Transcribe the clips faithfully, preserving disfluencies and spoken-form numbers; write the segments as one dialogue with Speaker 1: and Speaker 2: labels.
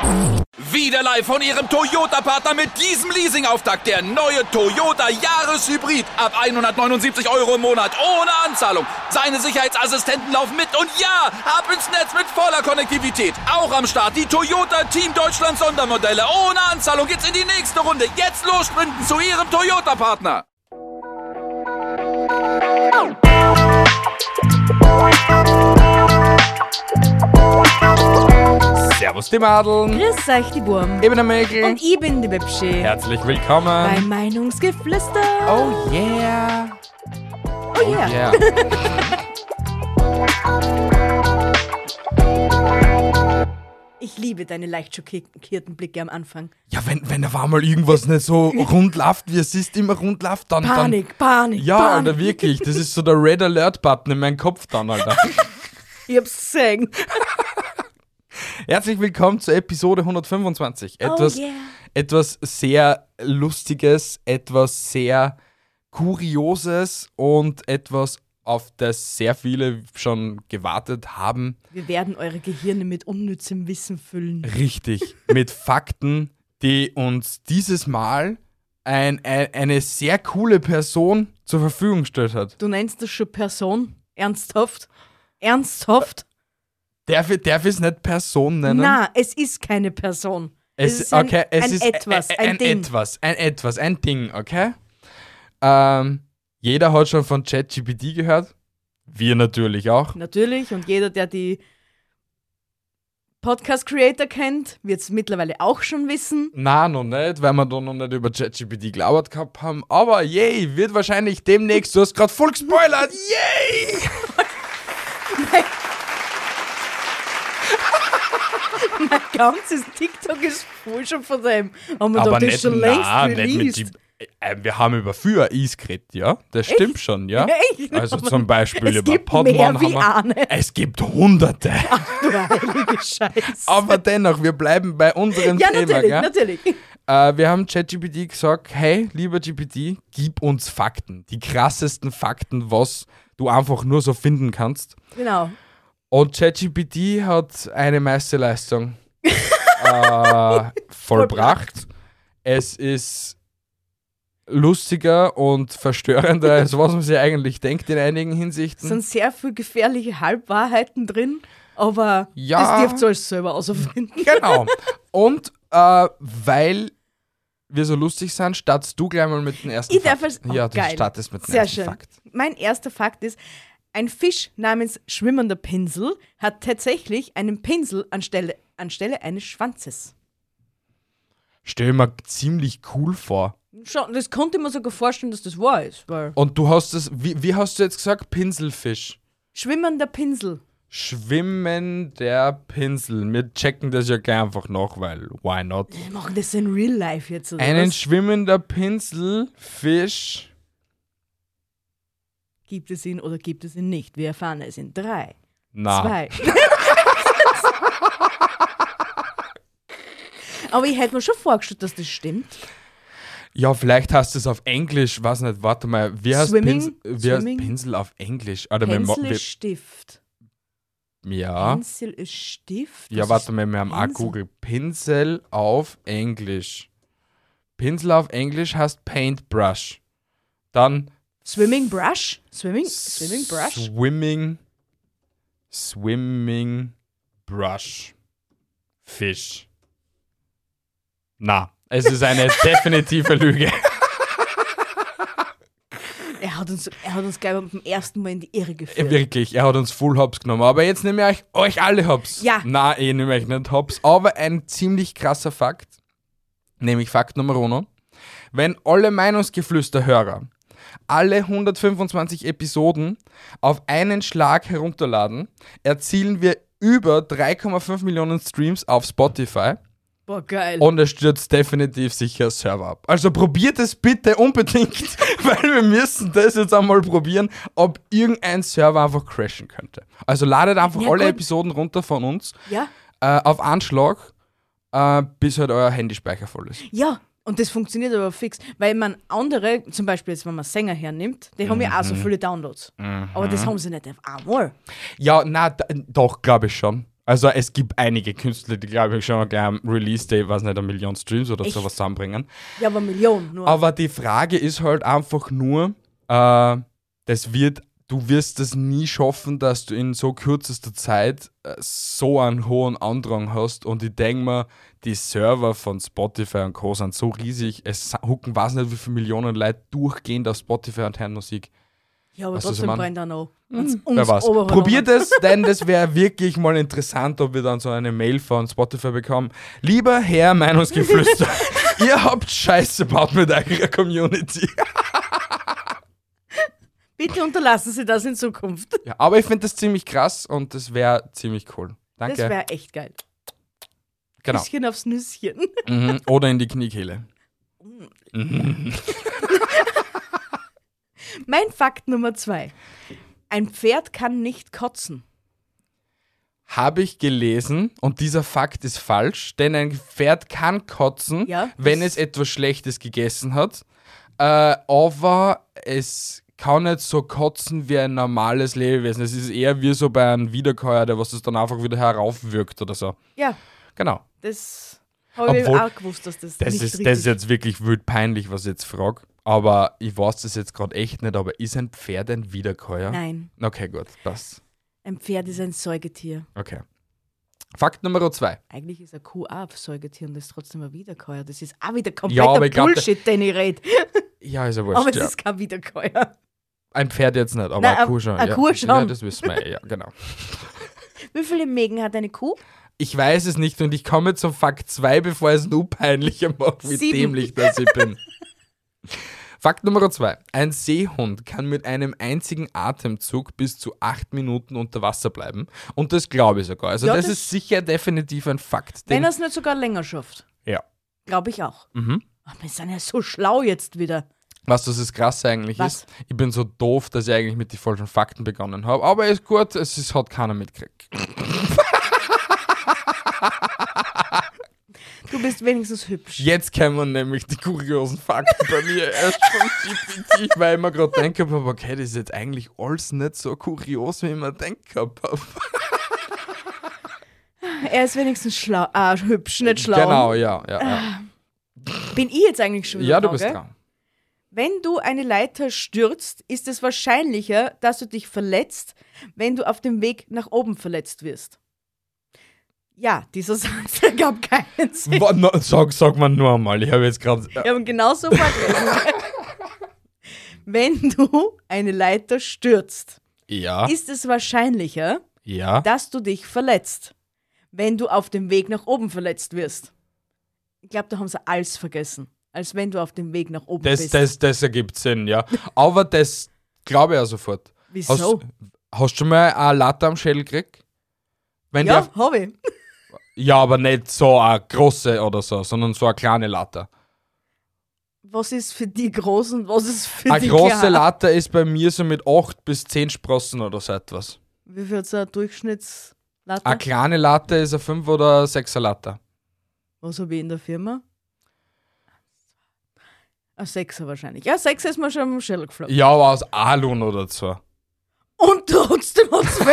Speaker 1: Wieder live von Ihrem Toyota-Partner mit diesem Leasing-Auftakt. Der neue Toyota Jahreshybrid. Ab hundertneunundsiebzig Euro im Monat. Ohne Anzahlung. Seine Sicherheitsassistenten laufen mit. Und ja, ab ins Netz mit voller Konnektivität. Auch am Start die Toyota Team Deutschland Sondermodelle. Ohne Anzahlung geht's in die nächste Runde. Jetzt los sprinten zu Ihrem Toyota-Partner.
Speaker 2: Servus die Madeln.
Speaker 3: Grüß euch die Burm.
Speaker 2: Ich bin der Mäkel.
Speaker 3: Und ich bin die Bibschi.
Speaker 2: Herzlich willkommen.
Speaker 3: Bei Meinungsgeflüster.
Speaker 2: Oh yeah.
Speaker 3: Oh, oh yeah.
Speaker 2: yeah.
Speaker 3: Ich liebe deine leicht schockierten Blicke am Anfang.
Speaker 2: Ja, wenn, wenn auf einmal irgendwas nicht so rund läuft, wie es ist, immer rund läuft, dann...
Speaker 3: Panik,
Speaker 2: dann,
Speaker 3: Panik,
Speaker 2: Ja,
Speaker 3: Panik.
Speaker 2: oder wirklich, das ist so der Red Alert-Button in meinem Kopf dann, Alter.
Speaker 3: Ich hab's gesehen.
Speaker 2: Herzlich willkommen zur Episode hundertfünfundzwanzig. Etwas,
Speaker 3: oh yeah.
Speaker 2: etwas sehr Lustiges, etwas sehr Kurioses und etwas, auf das sehr viele schon gewartet haben.
Speaker 3: Wir werden eure Gehirne mit unnützem Wissen füllen.
Speaker 2: Richtig, mit Fakten, die uns dieses Mal ein, ein, eine sehr coole Person zur Verfügung gestellt hat.
Speaker 3: Du nennst das schon Person? Ernsthaft? Ernsthaft?
Speaker 2: Darf ich, darf ich es nicht Person nennen?
Speaker 3: Na, es ist keine Person.
Speaker 2: Es,
Speaker 3: es ist ein,
Speaker 2: okay, es
Speaker 3: ein
Speaker 2: ist
Speaker 3: Etwas,
Speaker 2: ein,
Speaker 3: ein,
Speaker 2: ein
Speaker 3: Ding.
Speaker 2: Etwas, ein Etwas, ein Ding, okay? Ähm, jeder hat schon von ChatGPT gehört. Wir natürlich auch.
Speaker 3: Natürlich, und jeder, der die Podcast-Creator kennt, wird es mittlerweile auch schon wissen.
Speaker 2: Nein, noch nicht, weil wir da noch nicht über ChatGPT gelabert gehabt haben. Aber yay, wird wahrscheinlich demnächst, du hast gerade voll gespoilert, yay!
Speaker 3: Mein ganzes TikTok ist voll schon von dem. Haben wir
Speaker 2: Aber
Speaker 3: doch das
Speaker 2: nicht,
Speaker 3: schon längst
Speaker 2: nein, nicht mit
Speaker 3: released.
Speaker 2: die, äh, wir haben über Für Eis geredet, ja? Das stimmt schon, ja?
Speaker 3: Echt?
Speaker 2: Also
Speaker 3: Aber
Speaker 2: zum Beispiel
Speaker 3: es
Speaker 2: über
Speaker 3: gibt
Speaker 2: Podman
Speaker 3: mehr
Speaker 2: haben
Speaker 3: wie
Speaker 2: wir...
Speaker 3: eine.
Speaker 2: Es gibt Hunderte.
Speaker 3: Du heilige Scheiße.
Speaker 2: Aber dennoch, wir bleiben bei unserem
Speaker 3: Ja,
Speaker 2: Thema,
Speaker 3: natürlich,
Speaker 2: gell?
Speaker 3: natürlich.
Speaker 2: Äh, wir haben ChatGPT gesagt, hey, lieber G P T, gib uns Fakten. Die krassesten Fakten, was du einfach nur so finden kannst.
Speaker 3: Genau.
Speaker 2: Und ChatGPT hat eine Meisterleistung äh, vollbracht. Es ist lustiger und verstörender, als was man sich eigentlich denkt in einigen
Speaker 3: Es
Speaker 2: Hinsichten.
Speaker 3: sind sehr viele gefährliche Halbwahrheiten drin, aber
Speaker 2: Ja.
Speaker 3: das dürft ihr euch selber ausfinden.
Speaker 2: Genau. Und äh, weil wir so lustig sind, startest du gleich mal mit dem ersten
Speaker 3: Ich darf
Speaker 2: Fakt.
Speaker 3: als- oh,
Speaker 2: ja, du
Speaker 3: geil.
Speaker 2: startest mit dem
Speaker 3: Sehr
Speaker 2: ersten
Speaker 3: schön.
Speaker 2: Fakt.
Speaker 3: Mein erster Fakt ist, ein Fisch namens schwimmender Pinsel hat tatsächlich einen Pinsel anstelle, anstelle eines Schwanzes.
Speaker 2: Stell mir ziemlich cool vor.
Speaker 3: Schon, das konnte ich mir sogar vorstellen, dass das wahr ist. Weil
Speaker 2: Und du hast es, wie, wie hast du jetzt gesagt? Pinselfisch.
Speaker 3: schwimmender Pinsel.
Speaker 2: Schwimmender Pinsel. Wir checken das ja gleich einfach nach, weil why not?
Speaker 3: Wir machen das in Real Life jetzt, oder
Speaker 2: Einen
Speaker 3: was?
Speaker 2: schwimmender Pinselfisch.
Speaker 3: Gibt es ihn oder gibt es ihn nicht? Wir erfahren es in drei,
Speaker 2: Na.
Speaker 3: zwei. Aber ich hätte mir schon vorgestellt, dass das stimmt.
Speaker 2: Ja, vielleicht hast du es auf Englisch, weiß nicht, warte mal, wie heißt,
Speaker 3: Swimming?
Speaker 2: Pinsel, wie heißt
Speaker 3: Swimming?
Speaker 2: Pinsel auf Englisch? Oder wir,
Speaker 3: Pinsel
Speaker 2: wir,
Speaker 3: ist Stift.
Speaker 2: ja,
Speaker 3: Pinsel ist Stift?
Speaker 2: ja,
Speaker 3: Was
Speaker 2: warte
Speaker 3: ist
Speaker 2: mal, wir haben auch
Speaker 3: Pinsel?
Speaker 2: Google. Pinsel auf Englisch. Pinsel auf Englisch heißt Paintbrush. Dann
Speaker 3: Swimming Brush? Swimming, Swimming Brush?
Speaker 2: Swimming, Swimming Brush. Fisch. Na, es ist eine definitive Lüge.
Speaker 3: Er hat uns, er hat uns gleich beim ersten Mal in die Irre geführt.
Speaker 2: Wirklich, er hat uns full hops genommen. Aber jetzt nehme ich euch, euch alle hops.
Speaker 3: Ja.
Speaker 2: Na, ich nehme euch nicht hops. Aber ein ziemlich krasser Fakt, nämlich Fakt Nummer uno. Wenn alle Meinungsgeflüster-Hörer alle hundertfünfundzwanzig Episoden auf einen Schlag herunterladen, erzielen wir über drei Komma fünf Millionen Streams auf Spotify.
Speaker 3: Boah, geil.
Speaker 2: Und es stürzt definitiv sicher Server ab. Also probiert es bitte unbedingt, weil wir müssen das jetzt einmal probieren, ob irgendein Server einfach crashen könnte. Also ladet einfach
Speaker 3: Ja,
Speaker 2: alle
Speaker 3: gut.
Speaker 2: Episoden runter von uns
Speaker 3: ja,
Speaker 2: äh, auf Anschlag, äh, bis halt euer Handyspeicher voll ist.
Speaker 3: ja. Und das funktioniert aber fix, weil man andere, zum Beispiel jetzt, wenn man Sänger hernimmt, die haben ja auch so viele Downloads. Aber das haben sie nicht auf einmal.
Speaker 2: Ja, na, d- doch, glaube ich schon. Also es gibt einige Künstler, die, glaube ich, schon mal gleich am Release-Day, weiß nicht, eine Million Streams oder
Speaker 3: Echt?
Speaker 2: sowas zusammenbringen.
Speaker 3: Ja, aber Millionen nur.
Speaker 2: Aber die Frage ist halt einfach nur, äh, das wird, du wirst es nie schaffen, dass du in so kürzester Zeit äh, so einen hohen Andrang hast. Und ich denke mir, die Server von Spotify und Co. sind so riesig, es hucken weiß nicht, wie viele Millionen Leute durchgehend auf Spotify und hören Musik.
Speaker 3: ja, aber
Speaker 2: weißt du, was ich
Speaker 3: trotzdem
Speaker 2: mein?
Speaker 3: brennt er noch.
Speaker 2: Hm, wer weiß. Probiert es, denn das wäre wirklich mal interessant, ob wir dann so eine Mail von Spotify bekommen. Lieber Herr Meinungsgeflüster, ihr habt Scheiße gebaut mit eurer Community.
Speaker 3: Bitte unterlassen Sie das in Zukunft.
Speaker 2: Ja, aber ich finde das ziemlich krass und das wäre ziemlich cool. Danke.
Speaker 3: Das wäre echt geil.
Speaker 2: Genau.
Speaker 3: Küsschen aufs Nüsschen.
Speaker 2: Mhm. Oder in die Kniekehle. Mhm.
Speaker 3: Mein Fakt Nummer zwei. Ein Pferd kann nicht kotzen.
Speaker 2: Habe ich gelesen und dieser Fakt ist falsch, denn ein Pferd kann kotzen,
Speaker 3: Ja,
Speaker 2: wenn
Speaker 3: das-
Speaker 2: es etwas Schlechtes gegessen hat, äh, aber es kann nicht so kotzen wie ein normales Lebewesen. Es ist eher wie so bei einem Wiederkäuer, der was das dann einfach wieder heraufwirkt oder so.
Speaker 3: Ja,
Speaker 2: Genau.
Speaker 3: das habe ich
Speaker 2: Obwohl,
Speaker 3: auch gewusst, dass das,
Speaker 2: Das
Speaker 3: nicht
Speaker 2: ist,
Speaker 3: richtig
Speaker 2: das ist jetzt wirklich wild peinlich, was ich jetzt frage. Aber ich weiß das jetzt gerade echt nicht, aber ist ein Pferd ein Wiederkäuer?
Speaker 3: Nein,
Speaker 2: Okay, gut, passt.
Speaker 3: ein Pferd ist ein Säugetier.
Speaker 2: Okay. Fakt Nummer zwei.
Speaker 3: Eigentlich ist eine Kuh auch ein Säugetier und das ist trotzdem ein Wiederkäuer. Das ist auch wieder
Speaker 2: Ja,
Speaker 3: kompletter
Speaker 2: aber ich glaub,
Speaker 3: Bullshit, den ich rede.
Speaker 2: Ja, ist ja wurscht.
Speaker 3: Aber es
Speaker 2: ja.
Speaker 3: ist kein Wiederkäuer.
Speaker 2: Ein Pferd jetzt nicht, aber
Speaker 3: Nein,
Speaker 2: eine Kuh schon.
Speaker 3: eine
Speaker 2: ja.
Speaker 3: Kuh schon.
Speaker 2: Ja, das wissen wir, ja, genau.
Speaker 3: Wie viele Mägen hat eine Kuh?
Speaker 2: Ich weiß es nicht und ich komme zum Fakt zwei, bevor es nur peinlicher macht, wie
Speaker 3: Sieben.
Speaker 2: dämlich das ich bin. Fakt Nummer zwei. Ein Seehund kann mit einem einzigen Atemzug bis zu acht Minuten unter Wasser bleiben. Und das glaube ich sogar. Also
Speaker 3: Ja,
Speaker 2: das,
Speaker 3: das-
Speaker 2: ist sicher definitiv ein Fakt.
Speaker 3: Wenn
Speaker 2: Den,
Speaker 3: er es nicht sogar länger schafft.
Speaker 2: ja.
Speaker 3: Glaube ich auch.
Speaker 2: Mhm.
Speaker 3: Ach, wir sind ja so schlau jetzt wieder.
Speaker 2: Was das ist krass eigentlich
Speaker 3: Was?
Speaker 2: ist, ich bin so doof, dass ich eigentlich mit den falschen Fakten begonnen habe. Aber ist gut, es ist, hat keiner mitgekriegt.
Speaker 3: Du bist wenigstens hübsch.
Speaker 2: Jetzt kommen nämlich die kuriosen Fakten bei mir erst von G P T, weil ich mir gerade denke, aber okay, das ist jetzt eigentlich alles nicht so kurios, wie ich mir denke habe.
Speaker 3: Er ist wenigstens schlau. Ah, hübsch, nicht schlau.
Speaker 2: Genau, ja, ja, ja.
Speaker 3: Bin ich jetzt eigentlich schon wieder
Speaker 2: Ja, du
Speaker 3: dran,
Speaker 2: bist
Speaker 3: gell?
Speaker 2: dran.
Speaker 3: Wenn du eine Leiter stürzt, ist es wahrscheinlicher, dass du dich verletzt, wenn du auf dem Weg nach oben verletzt wirst. Ja, dieser Satz ergab keinen Sinn.
Speaker 2: Wa- no, Sag, sag mal nur einmal, ich habe jetzt gerade.
Speaker 3: Wir haben genauso vorgelesen. Wenn du eine Leiter stürzt,
Speaker 2: Ja,
Speaker 3: ist es wahrscheinlicher,
Speaker 2: ja.
Speaker 3: dass du dich verletzt, wenn du auf dem Weg nach oben verletzt wirst. Ich glaube, da haben sie alles vergessen, als wenn du auf dem Weg nach oben
Speaker 2: Das,
Speaker 3: bist.
Speaker 2: das, das ergibt Sinn, ja. Aber das glaube ich auch sofort.
Speaker 3: Wieso?
Speaker 2: Hast, hast du schon mal eine Latte am Schädel gekriegt? Wenn die
Speaker 3: ja,
Speaker 2: auf,
Speaker 3: habe ich.
Speaker 2: ja, aber nicht so eine große oder so, sondern so eine kleine Latte.
Speaker 3: Was ist für die Großen, was ist für
Speaker 2: Eine
Speaker 3: die
Speaker 2: große
Speaker 3: Kleinen?
Speaker 2: Latte ist bei mir so mit acht bis zehn Sprossen oder so etwas.
Speaker 3: Wie viel hat so eine Durchschnittslatte?
Speaker 2: Eine kleine Latte ist eine fünf oder sechser Latte.
Speaker 3: Was habe ich in der Firma? Ein Sechser wahrscheinlich. Ja, Sechser ist mir schon am Schädel geflogen.
Speaker 2: Ja, aber aus Alun oder so.
Speaker 3: Und trotzdem hat es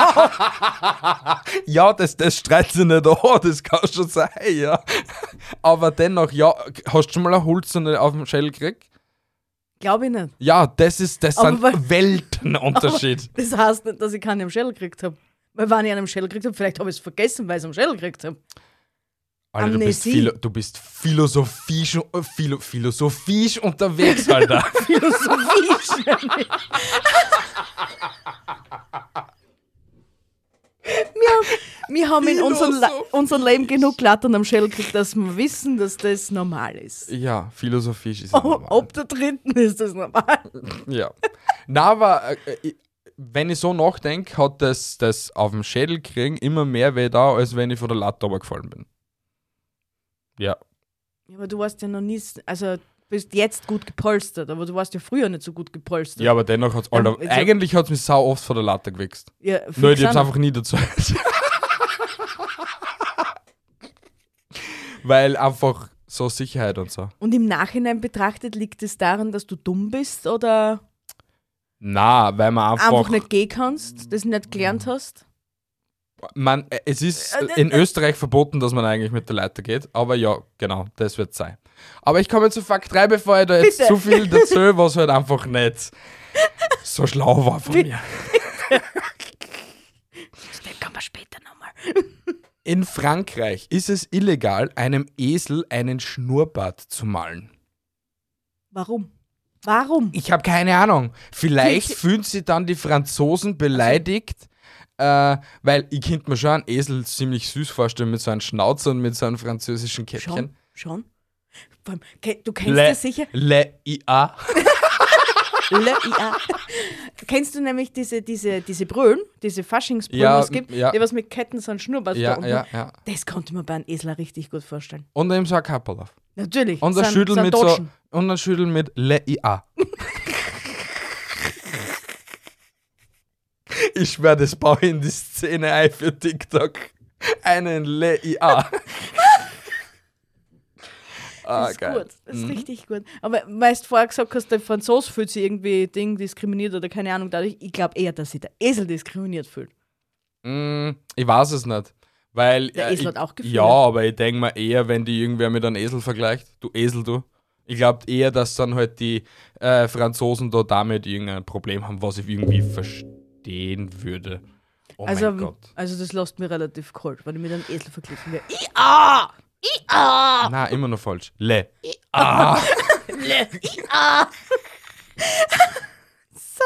Speaker 3: weh.
Speaker 2: Ja, das, das streitet sich nicht an, das kann schon sein, ja. Aber dennoch, ja, hast du schon mal eine Hulzene auf dem Schädel gekriegt?
Speaker 3: Glaube ich nicht.
Speaker 2: Ja, das ist, das
Speaker 3: Aber
Speaker 2: sind
Speaker 3: weil-
Speaker 2: Weltenunterschied.
Speaker 3: Aber das heißt nicht, dass ich keinen am Schädel gekriegt habe. Weil wenn ich einen am Schädel gekriegt habe, vielleicht habe ich es vergessen, weil ich es am Schädel gekriegt habe.
Speaker 2: Alter, du bist,
Speaker 3: Amnesie.
Speaker 2: philo, du bist philosophisch, äh, philo, philosophisch unterwegs, Alter.
Speaker 3: Philosophie. wir, haben, wir haben in unserem, Le
Speaker 2: Philosophie.
Speaker 3: unserem Leben genug Lattern am Schädel gekriegt, dass wir wissen, dass das normal ist.
Speaker 2: Ja, philosophisch ist ja normal.
Speaker 3: Ob der dritten ist das normal.
Speaker 2: Ja. Na, aber äh, ich- wenn ich so nachdenke, hat das, das auf dem Schädel kriegen immer mehr weh da, als wenn ich von der Latte runtergefallen bin. Ja.
Speaker 3: Ja, aber du warst ja noch nie, also du bist jetzt gut gepolstert, aber du warst ja früher nicht so gut gepolstert.
Speaker 2: Ja, aber dennoch hat es, Alter,
Speaker 3: also-
Speaker 2: eigentlich hat es mich sau oft von der Latte gewichst.
Speaker 3: Ja,
Speaker 2: Nur ich
Speaker 3: fix
Speaker 2: hab's
Speaker 3: an.
Speaker 2: einfach nie dazu. Weil einfach so Sicherheit und so.
Speaker 3: Und im Nachhinein betrachtet liegt es daran, dass du dumm bist oder
Speaker 2: Na, weil man einfach.
Speaker 3: einfach nicht gehen kannst, das nicht gelernt hast?
Speaker 2: Man, äh, es ist in Österreich verboten, dass man eigentlich mit der Leiter geht, aber ja, genau, das wird sein. Aber ich komme zu Fakt drei, bevor ich da jetzt
Speaker 3: Bitte.
Speaker 2: zu viel dazu, was halt einfach nicht so schlau war von mir.
Speaker 3: Das kann man später nochmal.
Speaker 2: In Frankreich ist es illegal, einem Esel einen Schnurrbart zu malen.
Speaker 3: Warum? Warum?
Speaker 2: Ich habe keine Ahnung. Vielleicht fühlen sich dann die Franzosen beleidigt, äh, weil ich könnte mir schon einen Esel ziemlich süß vorstellen mit so einem Schnauzer und mit so einem französischen Käppchen.
Speaker 3: Schon? Schon? Vor allem, ke- Du kennst
Speaker 2: Le,
Speaker 3: das sicher?
Speaker 2: Le I A.
Speaker 3: Le I A. Kennst du nämlich diese, diese, diese Brüllen, diese Faschingsbrüllen,
Speaker 2: Ja,
Speaker 3: was es gibt,
Speaker 2: ja.
Speaker 3: die was mit Ketten so ein Schnurrbart da
Speaker 2: Ja,
Speaker 3: unten.
Speaker 2: ja, ja.
Speaker 3: Das konnte man bei einem Esel richtig gut vorstellen.
Speaker 2: Und eben so ein Kapperl auf.
Speaker 3: Natürlich.
Speaker 2: Und ein
Speaker 3: ein-
Speaker 2: Schüttel
Speaker 3: ein
Speaker 2: mit so,
Speaker 3: Dodgen.
Speaker 2: und ein Schüttel mit Le I A. Ich schwör, das baue ich in die Szene ein für TikTok. Einen Le I A. Ah,
Speaker 3: Das ist
Speaker 2: geil.
Speaker 3: gut, das ist
Speaker 2: Mhm.
Speaker 3: richtig gut. Aber weil du vorher gesagt hast, der Franzose fühlt sich irgendwie Ding diskriminiert oder keine Ahnung dadurch, ich glaube eher, dass sich der Esel diskriminiert fühlt.
Speaker 2: Mm, ich weiß es nicht. Weil,
Speaker 3: Der
Speaker 2: äh,
Speaker 3: Esel
Speaker 2: ich,
Speaker 3: hat auch Gefühle.
Speaker 2: Ja, aber ich denke mir eher, wenn die irgendwer mit einem Esel vergleicht, du Esel, du. Ich glaube eher, dass dann halt die äh, Franzosen da damit irgendein Problem haben, was ich irgendwie verstehen würde. Oh
Speaker 3: also,
Speaker 2: mein Gott.
Speaker 3: also das lässt mir relativ kalt, wenn ich mit einem Esel verglichen werde. I-A! I-A!
Speaker 2: Na, immer noch falsch. Le. Ah.
Speaker 3: Le- I-A! So.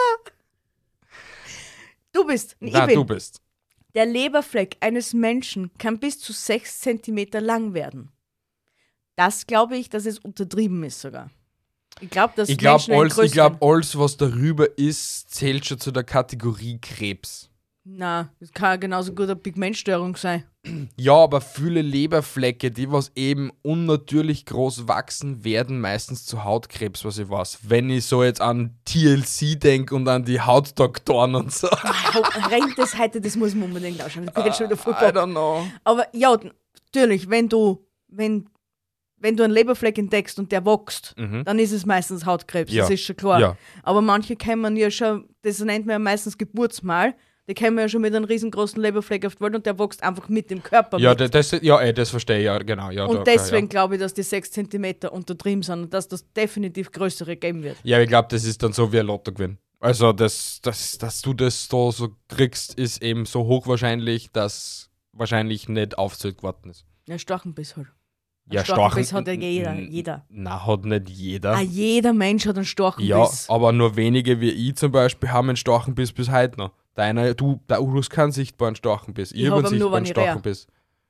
Speaker 3: Du bist, ich
Speaker 2: Na,
Speaker 3: bin.
Speaker 2: du bist.
Speaker 3: Der Leberfleck eines Menschen kann bis zu sechs Zentimeter lang werden. Das glaube ich, dass es untertrieben ist sogar. Ich glaube, dass
Speaker 2: Ich glaube,
Speaker 3: Menschen einen
Speaker 2: alles, ich
Speaker 3: größeren...
Speaker 2: glaub, alles, was darüber ist, zählt schon zu der Kategorie Krebs.
Speaker 3: Na, das kann genauso gut eine Pigmentstörung sein.
Speaker 2: Ja, aber viele Leberflecke, die was eben unnatürlich groß wachsen, werden meistens zu Hautkrebs, was ich weiß. Wenn ich so jetzt an T L C denke und an die Hautdoktoren und so.
Speaker 3: Rein das heute, das muss man unbedingt ausschauen. Das bin jetzt schon wieder voll
Speaker 2: I
Speaker 3: Bock.
Speaker 2: don't know.
Speaker 3: Aber ja, natürlich, wenn du, wenn, wenn du einen Leberfleck entdeckst und der wächst,
Speaker 2: Mhm.
Speaker 3: dann ist es meistens Hautkrebs,
Speaker 2: Ja.
Speaker 3: das ist schon klar.
Speaker 2: Ja.
Speaker 3: Aber manche kennen ja schon, das nennt man ja meistens Geburtsmal, die kommen ja schon mit einem riesengroßen Leberfleck auf die Welt und der wächst einfach mit dem Körper
Speaker 2: Ja,
Speaker 3: mit.
Speaker 2: das, ja, ey, das verstehe ich, ja, genau. Ja,
Speaker 3: Und
Speaker 2: da,
Speaker 3: deswegen
Speaker 2: ja.
Speaker 3: glaube ich, dass die sechs Zentimeter untertrieben sind und dass das definitiv größere geben wird.
Speaker 2: Ja, ich glaube, das ist dann so wie ein Lottogewinn. Also, das, das, dass du das da so kriegst, ist eben so hochwahrscheinlich, dass wahrscheinlich nicht aufzählt geworden ist.
Speaker 3: Ja, Storchenbiss halt.
Speaker 2: Ja,
Speaker 3: Storchenbiss
Speaker 2: Storchen-
Speaker 3: hat ja jeder.
Speaker 2: n-
Speaker 3: jeder.
Speaker 2: Na, hat nicht jeder.
Speaker 3: Ah, jeder Mensch hat einen
Speaker 2: Ja,
Speaker 3: Storchenbiss.
Speaker 2: aber nur wenige wie ich zum Beispiel haben einen Storchenbiss bis heute noch. Deiner, du, der Urus keinen sichtbaren Storchenbiss. Ich,
Speaker 3: Ich
Speaker 2: habe
Speaker 3: hab
Speaker 2: einen
Speaker 3: ihn nur,
Speaker 2: sichtbaren
Speaker 3: wenn ich rehr.
Speaker 2: Storchenbiss.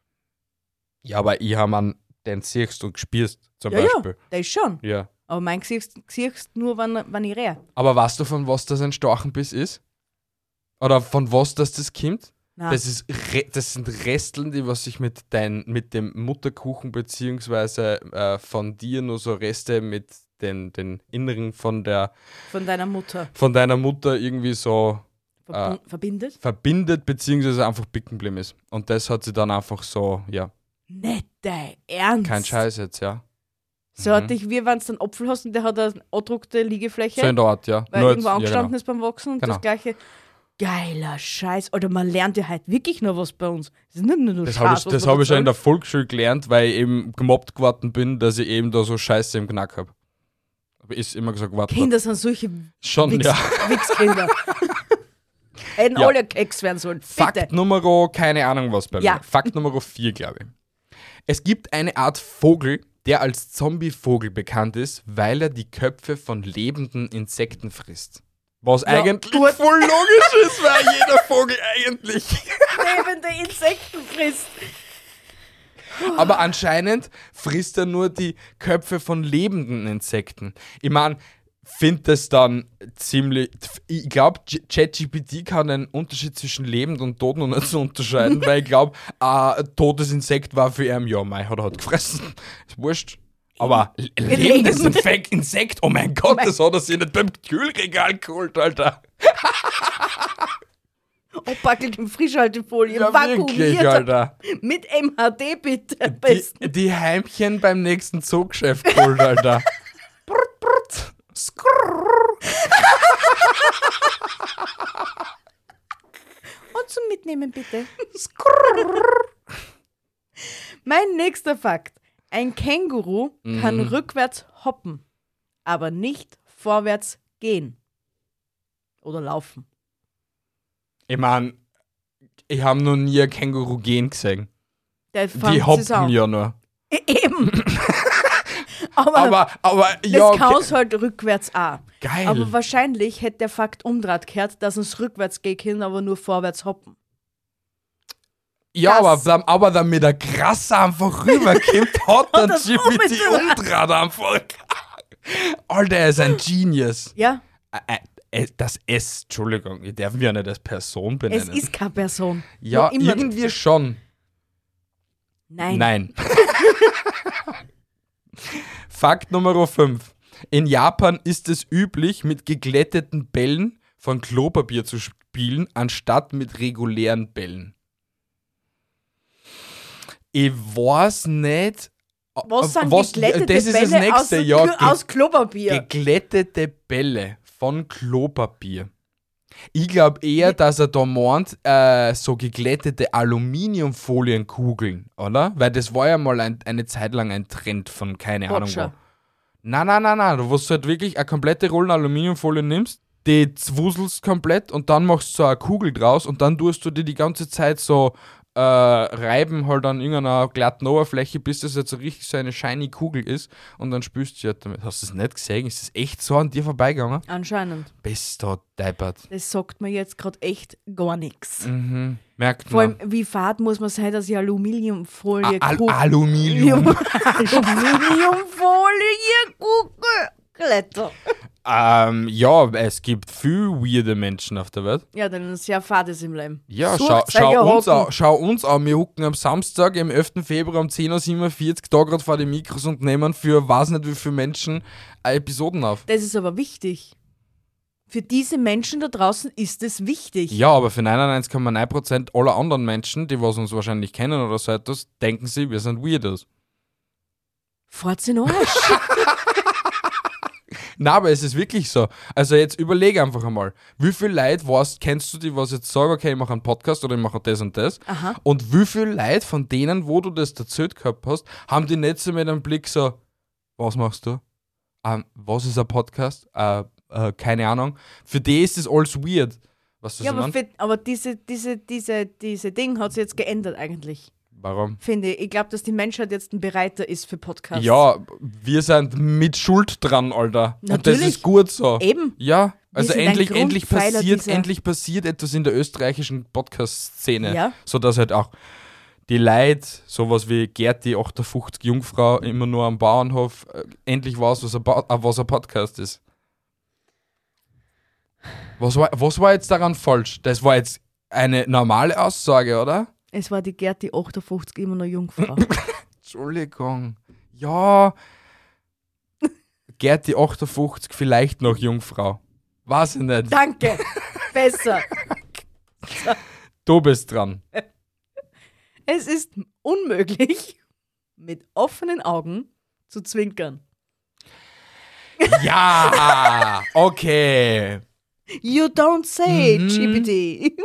Speaker 2: Ja, aber ich habe einen, den siehst und spürst zum
Speaker 3: Ja, ja,
Speaker 2: Beispiel.
Speaker 3: das ist schon.
Speaker 2: Ja.
Speaker 3: Aber mein siehst siehst nur, wenn, wenn ich rehe.
Speaker 2: Aber weißt du, von was das ein Storchenbiss ist? Oder von was das das kommt?
Speaker 3: Nein.
Speaker 2: Das, ist Re das sind Resteln, die was sich mit, dein, mit dem Mutterkuchen beziehungsweise äh, von dir nur so Reste mit den, den Inneren von, der,
Speaker 3: Von deiner Mutter
Speaker 2: von deiner Mutter irgendwie so
Speaker 3: verbun- verbindet.
Speaker 2: verbindet, beziehungsweise einfach bicken geblieben ist. Und das hat sie dann einfach so, ja,
Speaker 3: Nicht dein Ernst.
Speaker 2: kein Scheiß jetzt, ja.
Speaker 3: So hatte ich, wie wenn du einen Apfel hast und der hat eine angedruckte Liegefläche,
Speaker 2: So in der Art, ja.
Speaker 3: weil
Speaker 2: Nur
Speaker 3: irgendwo
Speaker 2: jetzt-
Speaker 3: angestanden
Speaker 2: ja,
Speaker 3: ist beim Wachsen und
Speaker 2: Genau.
Speaker 3: das gleiche. Geiler Scheiß. Oder man lernt ja halt wirklich noch was bei uns. Das ist nicht nur
Speaker 2: Das
Speaker 3: Scheiß,
Speaker 2: habe ich,
Speaker 3: was
Speaker 2: das
Speaker 3: man
Speaker 2: hab ich schon in der
Speaker 3: erzählt.
Speaker 2: Volksschule gelernt, weil ich eben gemobbt geworden bin, dass ich eben da so Scheiße im Knack habe. Aber ist immer gesagt geworden.
Speaker 3: Kinder sind solche
Speaker 2: Schon,
Speaker 3: Wichs
Speaker 2: ja.
Speaker 3: Wichskinder. Hätten
Speaker 2: Ja.
Speaker 3: alle Keks werden sollen. Bitte.
Speaker 2: Fakt Nummer, keine Ahnung was bei
Speaker 3: Ja.
Speaker 2: mir. Fakt Nummer vier, glaube ich. Es gibt eine Art Vogel, der als Zombie-Vogel bekannt ist, weil er die Köpfe von lebenden Insekten frisst. Was
Speaker 3: Ja,
Speaker 2: eigentlich
Speaker 3: gut.
Speaker 2: voll logisch ist, weil jeder Vogel eigentlich.
Speaker 3: Lebende Insekten frisst.
Speaker 2: Aber anscheinend frisst er nur die Köpfe von lebenden Insekten. Ich meine, finde das dann ziemlich. Ich glaube, ChatGPT kann den Unterschied zwischen lebend und tot noch nicht so unterscheiden, weil ich glaube, ein totes Insekt war für ihn, ja, mei, hat er halt gefressen. Ist wurscht. Aber l- lebendes
Speaker 3: Leben.
Speaker 2: Infekt, Insekt, oh mein Gott,
Speaker 3: mein-
Speaker 2: das hat er sich nicht beim Kühlregal geholt, Alter.
Speaker 3: Abpackelt in Frischhaltefolie,
Speaker 2: Ja, wirklich,
Speaker 3: vakuumiert.
Speaker 2: Alter.
Speaker 3: Mit M H D bitte. am besten.
Speaker 2: Die, die Heimchen beim nächsten Zoogeschäft geholt, Alter. Brrt, brrt. Skrrr.
Speaker 3: Und so mit mitnehmen, bitte. Mein nächster Fakt. Ein Känguru
Speaker 2: Mhm.
Speaker 3: kann rückwärts hoppen, aber nicht vorwärts gehen. Oder laufen.
Speaker 2: Ich meine, ich habe noch nie ein Känguru gehen gesehen.
Speaker 3: Der
Speaker 2: Die
Speaker 3: fängt es
Speaker 2: hoppen
Speaker 3: an.
Speaker 2: ja nur.
Speaker 3: Eben. aber
Speaker 2: Aber, aber,
Speaker 3: das
Speaker 2: ja, okay.
Speaker 3: kann es halt rückwärts auch.
Speaker 2: Geil.
Speaker 3: Aber wahrscheinlich hätte der Fakt umdreht gehört, dass es rückwärts gehen kann, aber nur vorwärts hoppen.
Speaker 2: Ja, aber,
Speaker 3: krass.
Speaker 2: dann- aber damit der krass einfach rüberkommt, hat der
Speaker 3: das
Speaker 2: G P T
Speaker 3: umgedreht.
Speaker 2: umdreht einfach. Alter, er ist ein Genius.
Speaker 3: Ja,
Speaker 2: Ä- ä- Das S, Entschuldigung, ich darf mich ja nicht als Person benennen.
Speaker 3: es ist keine Person.
Speaker 2: ja,
Speaker 3: Noch immer
Speaker 2: irgendwie
Speaker 3: nicht.
Speaker 2: schon.
Speaker 3: Nein.
Speaker 2: Nein. Fakt Nummer fünf. In Japan ist es üblich, mit geglätteten Bällen von Klopapier zu spielen, anstatt mit regulären Bällen. Ich weiß nicht.
Speaker 3: Was sind
Speaker 2: was-
Speaker 3: geglättete
Speaker 2: das ist
Speaker 3: Bälle
Speaker 2: das nächste,
Speaker 3: aus,
Speaker 2: ja.
Speaker 3: Klo- aus Klopapier?
Speaker 2: Geglättete Bälle von Klopapier. Ich glaube eher, dass er da meint, äh, so geglättete Aluminiumfolienkugeln, oder? Weil das war ja mal ein, eine Zeit lang ein Trend von keine Ahnung
Speaker 3: Boccia.
Speaker 2: wo. Nein, nein, nein, nein. Du wo du halt wirklich eine komplette Rolle Aluminiumfolie nimmst, die zwuselst komplett und dann machst du so eine Kugel draus und dann tust du die die ganze Zeit so äh, reiben halt an irgendeiner glatten Oberfläche, bis das jetzt so richtig so eine shiny Kugel ist und dann spülst du halt damit. Hast du das nicht gesehen? Ist das echt so an dir vorbeigegangen?
Speaker 3: Anscheinend.
Speaker 2: Bist du deppert.
Speaker 3: Das sagt mir jetzt gerade echt gar nichts.
Speaker 2: Mhm. Merkt
Speaker 3: Vor
Speaker 2: man.
Speaker 3: allem, wie fad muss man sein, dass ich Aluminiumfolie
Speaker 2: Al
Speaker 3: Kugel-
Speaker 2: Aluminium.
Speaker 3: Aluminiumfolie Kugel Glätter.
Speaker 2: ähm, ja, es gibt viel weirde Menschen auf der Welt.
Speaker 3: Ja, dann ist sehr fades im Leben.
Speaker 2: Ja,
Speaker 3: Sucht
Speaker 2: schau,
Speaker 3: euch
Speaker 2: schau,
Speaker 3: ein
Speaker 2: uns
Speaker 3: Hocken.
Speaker 2: an, schau uns an. Wir hucken am Samstag, am elften Februar um zehn Uhr siebenundvierzig da gerade vor den Mikros und nehmen für weiß nicht wie viele Menschen äh, Episoden auf.
Speaker 3: Das ist aber wichtig. Für diese Menschen da draußen ist es wichtig.
Speaker 2: Ja, aber für neunundneunzig Komma neun Prozent aller anderen Menschen, die was uns wahrscheinlich kennen oder so etwas, denken sie, wir sind Weirdos.
Speaker 3: Fahrt's in den Arsch.
Speaker 2: Na, aber es ist wirklich so. Also jetzt überlege einfach einmal, wie viele Leute weißt, kennst du die, was jetzt sagen, okay, ich mache einen Podcast oder ich mache das und das?
Speaker 3: Aha.
Speaker 2: Und wie viele Leute von denen, wo du das erzählt gehabt hast, haben die nicht so mit einem Blick so, was machst du? Ähm, was ist ein Podcast? Äh, äh, keine Ahnung. Für die ist das alles weird. Was
Speaker 3: Ja,
Speaker 2: du
Speaker 3: aber,
Speaker 2: so
Speaker 3: für, aber diese, diese, diese, diese Ding hat sich jetzt geändert eigentlich.
Speaker 2: Warum?
Speaker 3: Finde ich. Ich glaube, dass die Menschheit jetzt ein bereiter ist für Podcasts.
Speaker 2: Ja, wir sind mit Schuld dran, Alter. Und das
Speaker 3: Natürlich.
Speaker 2: ist gut so.
Speaker 3: Eben.
Speaker 2: Ja, also
Speaker 3: sind ein
Speaker 2: endlich, endlich
Speaker 3: Grundpfeiler
Speaker 2: passiert,
Speaker 3: dieser-
Speaker 2: endlich passiert etwas in der österreichischen Podcast-Szene.
Speaker 3: Ja.
Speaker 2: Sodass halt auch die Leute, sowas wie Gerti, achtundfünfzig Jungfrau, immer nur am Bauernhof, äh, endlich weiß, was ein, ba äh, was ein Podcast ist. Was war, was war jetzt daran falsch? Das war jetzt eine normale Aussage, oder?
Speaker 3: Es war die Gerti achtundfünfzig immer noch Jungfrau.
Speaker 2: Entschuldigung. Ja. Gerti achtundfünfzig, vielleicht noch Jungfrau. Weiß ich nicht.
Speaker 3: Danke. Besser.
Speaker 2: Du bist dran.
Speaker 3: Es ist unmöglich, mit offenen Augen zu zwinkern.
Speaker 2: Ja, okay.
Speaker 3: You don't say,
Speaker 2: Mhm.
Speaker 3: G P T.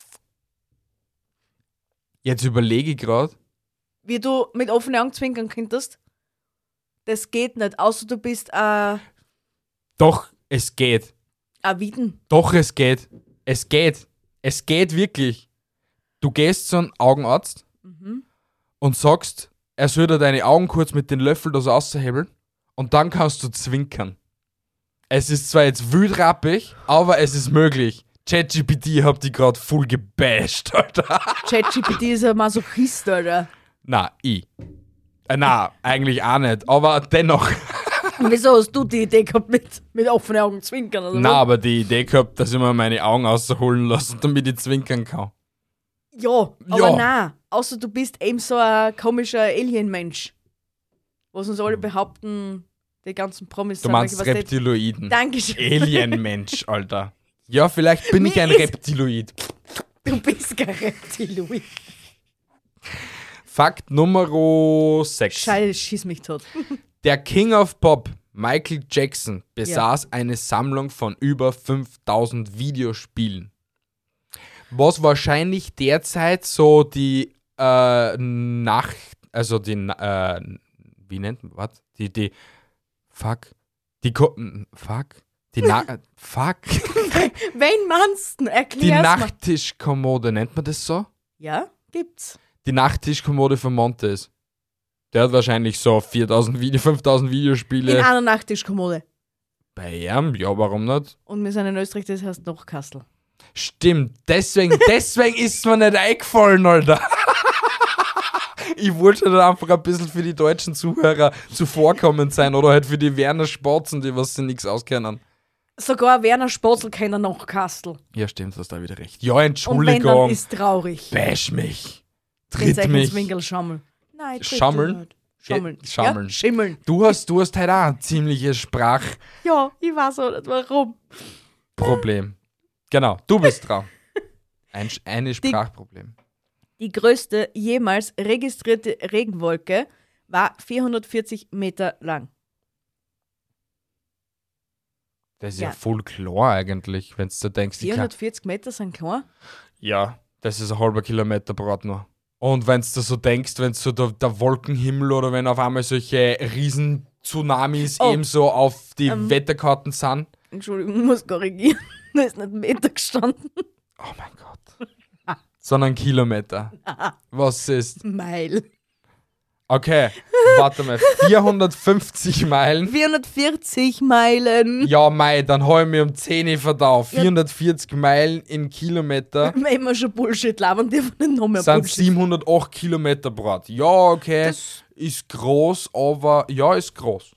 Speaker 2: Jetzt überlege ich gerade.
Speaker 3: Wie du mit offenen Augen zwinkern könntest. Das geht nicht, außer du bist äh,
Speaker 2: Doch, es geht.
Speaker 3: ein Wieden.
Speaker 2: Doch, es geht. Es geht. Es geht wirklich. Du gehst zu einem Augenarzt
Speaker 3: Mhm.
Speaker 2: und sagst, er soll dir deine Augen kurz mit den Löffel da so aushebeln und dann kannst du zwinkern. Es ist zwar jetzt wildrappig, aber es ist möglich. ChatGPT habt die gerade full gebasht, Alter.
Speaker 3: ChatGPT ist ein Masochist, Alter.
Speaker 2: Na, ich. Äh, na, eigentlich auch nicht, aber dennoch.
Speaker 3: Und wieso hast du die Idee gehabt, mit, mit offenen Augen zwinkern? Oder
Speaker 2: Na,
Speaker 3: was?
Speaker 2: aber die Idee gehabt, dass ich mir meine Augen rausholen lasse, damit ich zwinkern kann.
Speaker 3: Ja, aber
Speaker 2: Ja.
Speaker 3: nein. Außer du bist eben so ein komischer Alien-Mensch. Was uns alle behaupten, die ganzen Promis
Speaker 2: Du
Speaker 3: sind,
Speaker 2: meinst
Speaker 3: was die-
Speaker 2: Reptiloiden.
Speaker 3: Dankeschön.
Speaker 2: Alien-Mensch, Alter. Ja, vielleicht bin ich
Speaker 3: Mir
Speaker 2: ein
Speaker 3: ist-
Speaker 2: Reptiloid.
Speaker 3: Du bist kein Reptiloid.
Speaker 2: Fakt Nummer sechs.
Speaker 3: Scheiße, schieß mich tot.
Speaker 2: Der King of Pop, Michael Jackson, besaß eine Sammlung von über fünftausend Videospielen. was wahrscheinlich derzeit so die äh, Nacht, also die, äh, wie nennt man, was? Die, die, fuck, die, Ko- fuck, die, Na- fuck,
Speaker 3: Wen meinst du?
Speaker 2: die
Speaker 3: Erklär's mal.
Speaker 2: Nachttischkommode, nennt man das so?
Speaker 3: Ja, gibt's.
Speaker 2: Die Nachttischkommode von Montes. Der hat wahrscheinlich so viertausend Video, fünftausend
Speaker 3: In
Speaker 2: Videospiele.
Speaker 3: einer Nachttischkommode.
Speaker 2: Bei ihm? Ja, warum nicht?
Speaker 3: Und wir sind in Österreich, das heißt noch Kassel.
Speaker 2: Stimmt, deswegen, deswegen ist mir nicht eingefallen, Alter. Ich wollte halt einfach ein bisschen für die deutschen Zuhörer zuvorkommend sein oder halt für die Werner Spatzen, die was sie nichts auskennen.
Speaker 3: Sogar Werner Spotzel kennt er noch Kastel.
Speaker 2: Ja, stimmt, hast da wieder recht. Ja,
Speaker 3: Und wenn,
Speaker 2: Entschuldigung.
Speaker 3: dann ist traurig.
Speaker 2: Bash mich.
Speaker 3: Tritt
Speaker 2: Tritt
Speaker 3: euch
Speaker 2: mich.
Speaker 3: ins Winkel schaumeln. Nein, tritt
Speaker 2: Schaumeln?
Speaker 3: du nicht. Schaumeln.
Speaker 2: Ja, schaumeln.
Speaker 3: Ja? Schimmeln.
Speaker 2: Du hast, du hast halt auch ein ziemliches Sprachproblem.
Speaker 3: Ja, ich weiß auch nicht warum.
Speaker 2: Genau, du bist dran. Ein, eine Sprachproblem.
Speaker 3: Die größte jemals registrierte Regenwolke war vierhundertvierzig Meter lang.
Speaker 2: Das ist ja,
Speaker 3: Ja.
Speaker 2: voll klar eigentlich, wenn du denkst. die kann-
Speaker 3: vierhundertvierzig Meter sind klar.
Speaker 2: Ja, das ist ein halber Kilometer breit nur. Und wenn du so denkst, wenn so der, der Wolkenhimmel oder wenn auf einmal solche riesen Tsunamis
Speaker 3: Oh.
Speaker 2: eben so auf die
Speaker 3: Ähm.
Speaker 2: Wetterkarten sind.
Speaker 3: Entschuldigung, ich muss korrigieren. Da ist nicht Meter gestanden.
Speaker 2: Oh mein Gott. Sondern Kilometer. Was ist?
Speaker 3: Meil.
Speaker 2: Okay, warte mal. vierhundertfünfzig Meilen.
Speaker 3: vierhundertvierzig Meilen.
Speaker 2: Ja, Mai, dann hau ich mir um zehn verdaut. vierhundertvierzig Meilen in Kilometer
Speaker 3: Wenn wir schon Bullshit labern, dürfen wir nicht noch mehr
Speaker 2: sind
Speaker 3: Bullshit.
Speaker 2: siebenhundertacht Kilometer breit. Ja, okay,
Speaker 3: Das-
Speaker 2: ist groß, aber ja, ist groß.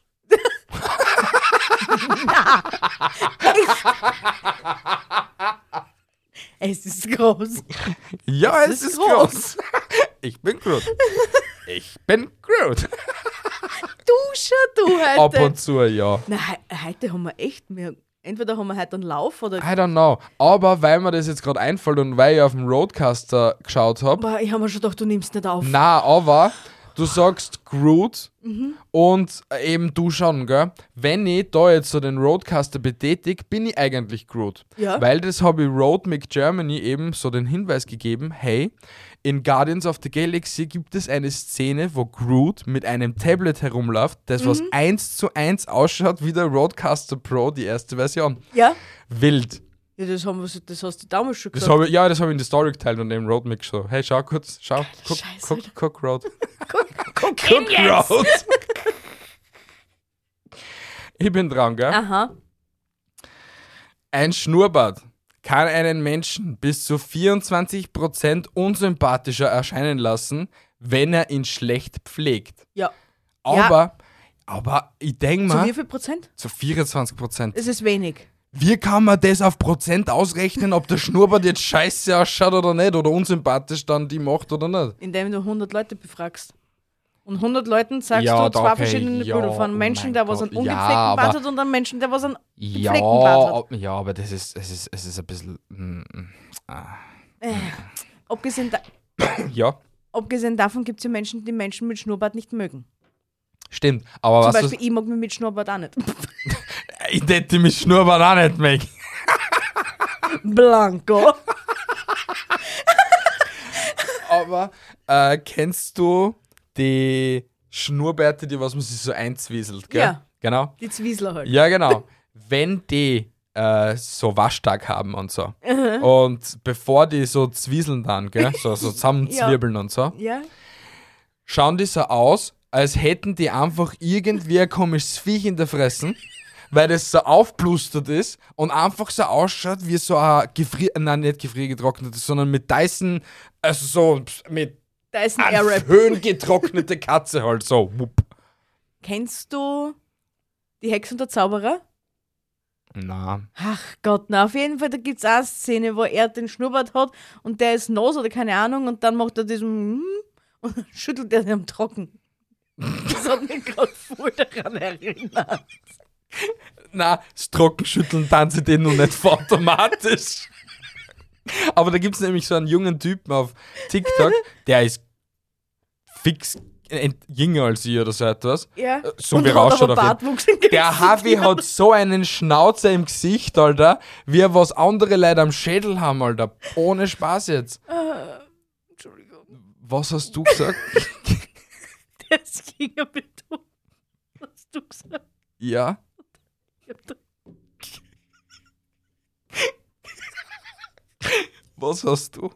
Speaker 3: Es ist groß.
Speaker 2: Ja,
Speaker 3: Es
Speaker 2: es,
Speaker 3: ist
Speaker 2: ist
Speaker 3: groß.
Speaker 2: groß. Ich bin Groot. Ich bin Groot.
Speaker 3: Du schon, du heute.
Speaker 2: Ab und zu, ja.
Speaker 3: Na, he heute haben wir echt mehr. Entweder haben wir heute einen Lauf oder.
Speaker 2: I don't know. Aber weil mir das jetzt gerade einfällt und weil ich auf dem Roadcaster geschaut habe,
Speaker 3: Aber ich habe mir schon gedacht, du nimmst nicht auf.
Speaker 2: na, aber du sagst Groot und eben du schon, gell? Wenn ich da jetzt so den Roadcaster betätige, bin ich eigentlich Groot.
Speaker 3: Ja.
Speaker 2: Weil das habe ich Road Make Germany eben so den Hinweis gegeben, hey, in Guardians of the Galaxy gibt es eine Szene, wo Groot mit einem Tablet herumläuft, das was eins zu eins ausschaut wie der Roadcaster Pro, die erste Version.
Speaker 3: Ja?
Speaker 2: Wild.
Speaker 3: Ja, das, haben wir, das hast du damals schon
Speaker 2: Das
Speaker 3: gesagt.
Speaker 2: hab ich, ja, das habe ich in der Story geteilt und dem Road Mix so. Hey, schau kurz, schau, guck,
Speaker 3: Scheiße,
Speaker 2: guck, guck, Road.
Speaker 3: Guck
Speaker 2: Guck, Road. Ich bin dran, gell?
Speaker 3: Aha.
Speaker 2: Ein Schnurrbart kann einen Menschen bis zu vierundzwanzig Prozent unsympathischer erscheinen lassen, wenn er ihn schlecht pflegt.
Speaker 3: Ja.
Speaker 2: Aber, aber ich denke
Speaker 3: Zu
Speaker 2: mal,
Speaker 3: wie viel Prozent?
Speaker 2: zu vierundzwanzig Prozent.
Speaker 3: Das ist wenig.
Speaker 2: Wie kann man das auf Prozent ausrechnen, ob der Schnurrbart jetzt scheiße ausschaut oder nicht oder unsympathisch dann die macht oder nicht?
Speaker 3: Indem du hundert Leute befragst. Und hundert Leuten sagst
Speaker 2: Ja,
Speaker 3: du zwei
Speaker 2: okay,
Speaker 3: verschiedene
Speaker 2: ja,
Speaker 3: Bilder von einem
Speaker 2: oh
Speaker 3: Menschen,
Speaker 2: mein
Speaker 3: der was
Speaker 2: Gott.
Speaker 3: einen
Speaker 2: Ja,
Speaker 3: ungepflegten
Speaker 2: aber-
Speaker 3: Bart hat und einem Menschen, der was einen
Speaker 2: Ja,
Speaker 3: gepflegten Bart hat.
Speaker 2: ob- ja, aber das ist, es ist, es ist ein bisschen, mm, mm, ah.
Speaker 3: Äh, abgesehen, da,
Speaker 2: ja,
Speaker 3: abgesehen davon gibt es ja Menschen, die Menschen mit Schnurrbart nicht mögen.
Speaker 2: stimmt, aber
Speaker 3: Zum
Speaker 2: was
Speaker 3: Beispiel, ich mag mich mit Schnurrbart auch nicht.
Speaker 2: ich hätte mich Schnurrbart auch nicht mehr.
Speaker 3: Blanco.
Speaker 2: Aber äh, kennst du die Schnurrbärte, die was man sich so einzwieselt, gell?
Speaker 3: Ja.
Speaker 2: Genau.
Speaker 3: Die Zwiesler halt.
Speaker 2: Ja, genau. Wenn die äh, so Waschtag haben und so und bevor die so zwieseln dann, gell, so, so zusammenzwirbeln und so,
Speaker 3: Ja?
Speaker 2: schauen die so aus, als hätten die einfach irgendwie ein komisches Viech in der Fressen, weil das so aufblustert ist und einfach so ausschaut wie so ein Gefrier... Nein, nicht gefriergetrocknetes, sondern mit Dyson, also so mit
Speaker 3: Da ist ein Airwrap.
Speaker 2: Höhen getrocknete Katze halt so. Wupp.
Speaker 3: Kennst du die Hexe und der Zauberer?
Speaker 2: Na,
Speaker 3: Ach Gott, na, auf jeden Fall, da gibt es eine Szene, wo er den Schnurrbart hat und der ist nass oder keine Ahnung und dann macht er diesen mm, und dann schüttelt er den am Trocken. Das hat mich gerade voll daran erinnert.
Speaker 2: na, das Trockenschütteln tanzt den noch nicht automatisch. Aber da gibt es nämlich so einen jungen Typen auf TikTok, der ist fix, ent- jünger als ich oder so etwas.
Speaker 3: Ja.
Speaker 2: So
Speaker 3: Und
Speaker 2: wie
Speaker 3: hat
Speaker 2: er ausschaut
Speaker 3: aber
Speaker 2: auf jeden-
Speaker 3: Bartwuchs im Gesicht.
Speaker 2: Der Harvey hat so einen Schnauzer im Gesicht, Alter, wie er was andere Leute am Schädel haben, Alter. Ohne Spaß jetzt.
Speaker 3: Äh, Entschuldigung.
Speaker 2: Was hast du gesagt?
Speaker 3: Der ist jünger wie du. Was hast du gesagt?
Speaker 2: Ja.
Speaker 3: Ich hab da-
Speaker 2: Was hast du?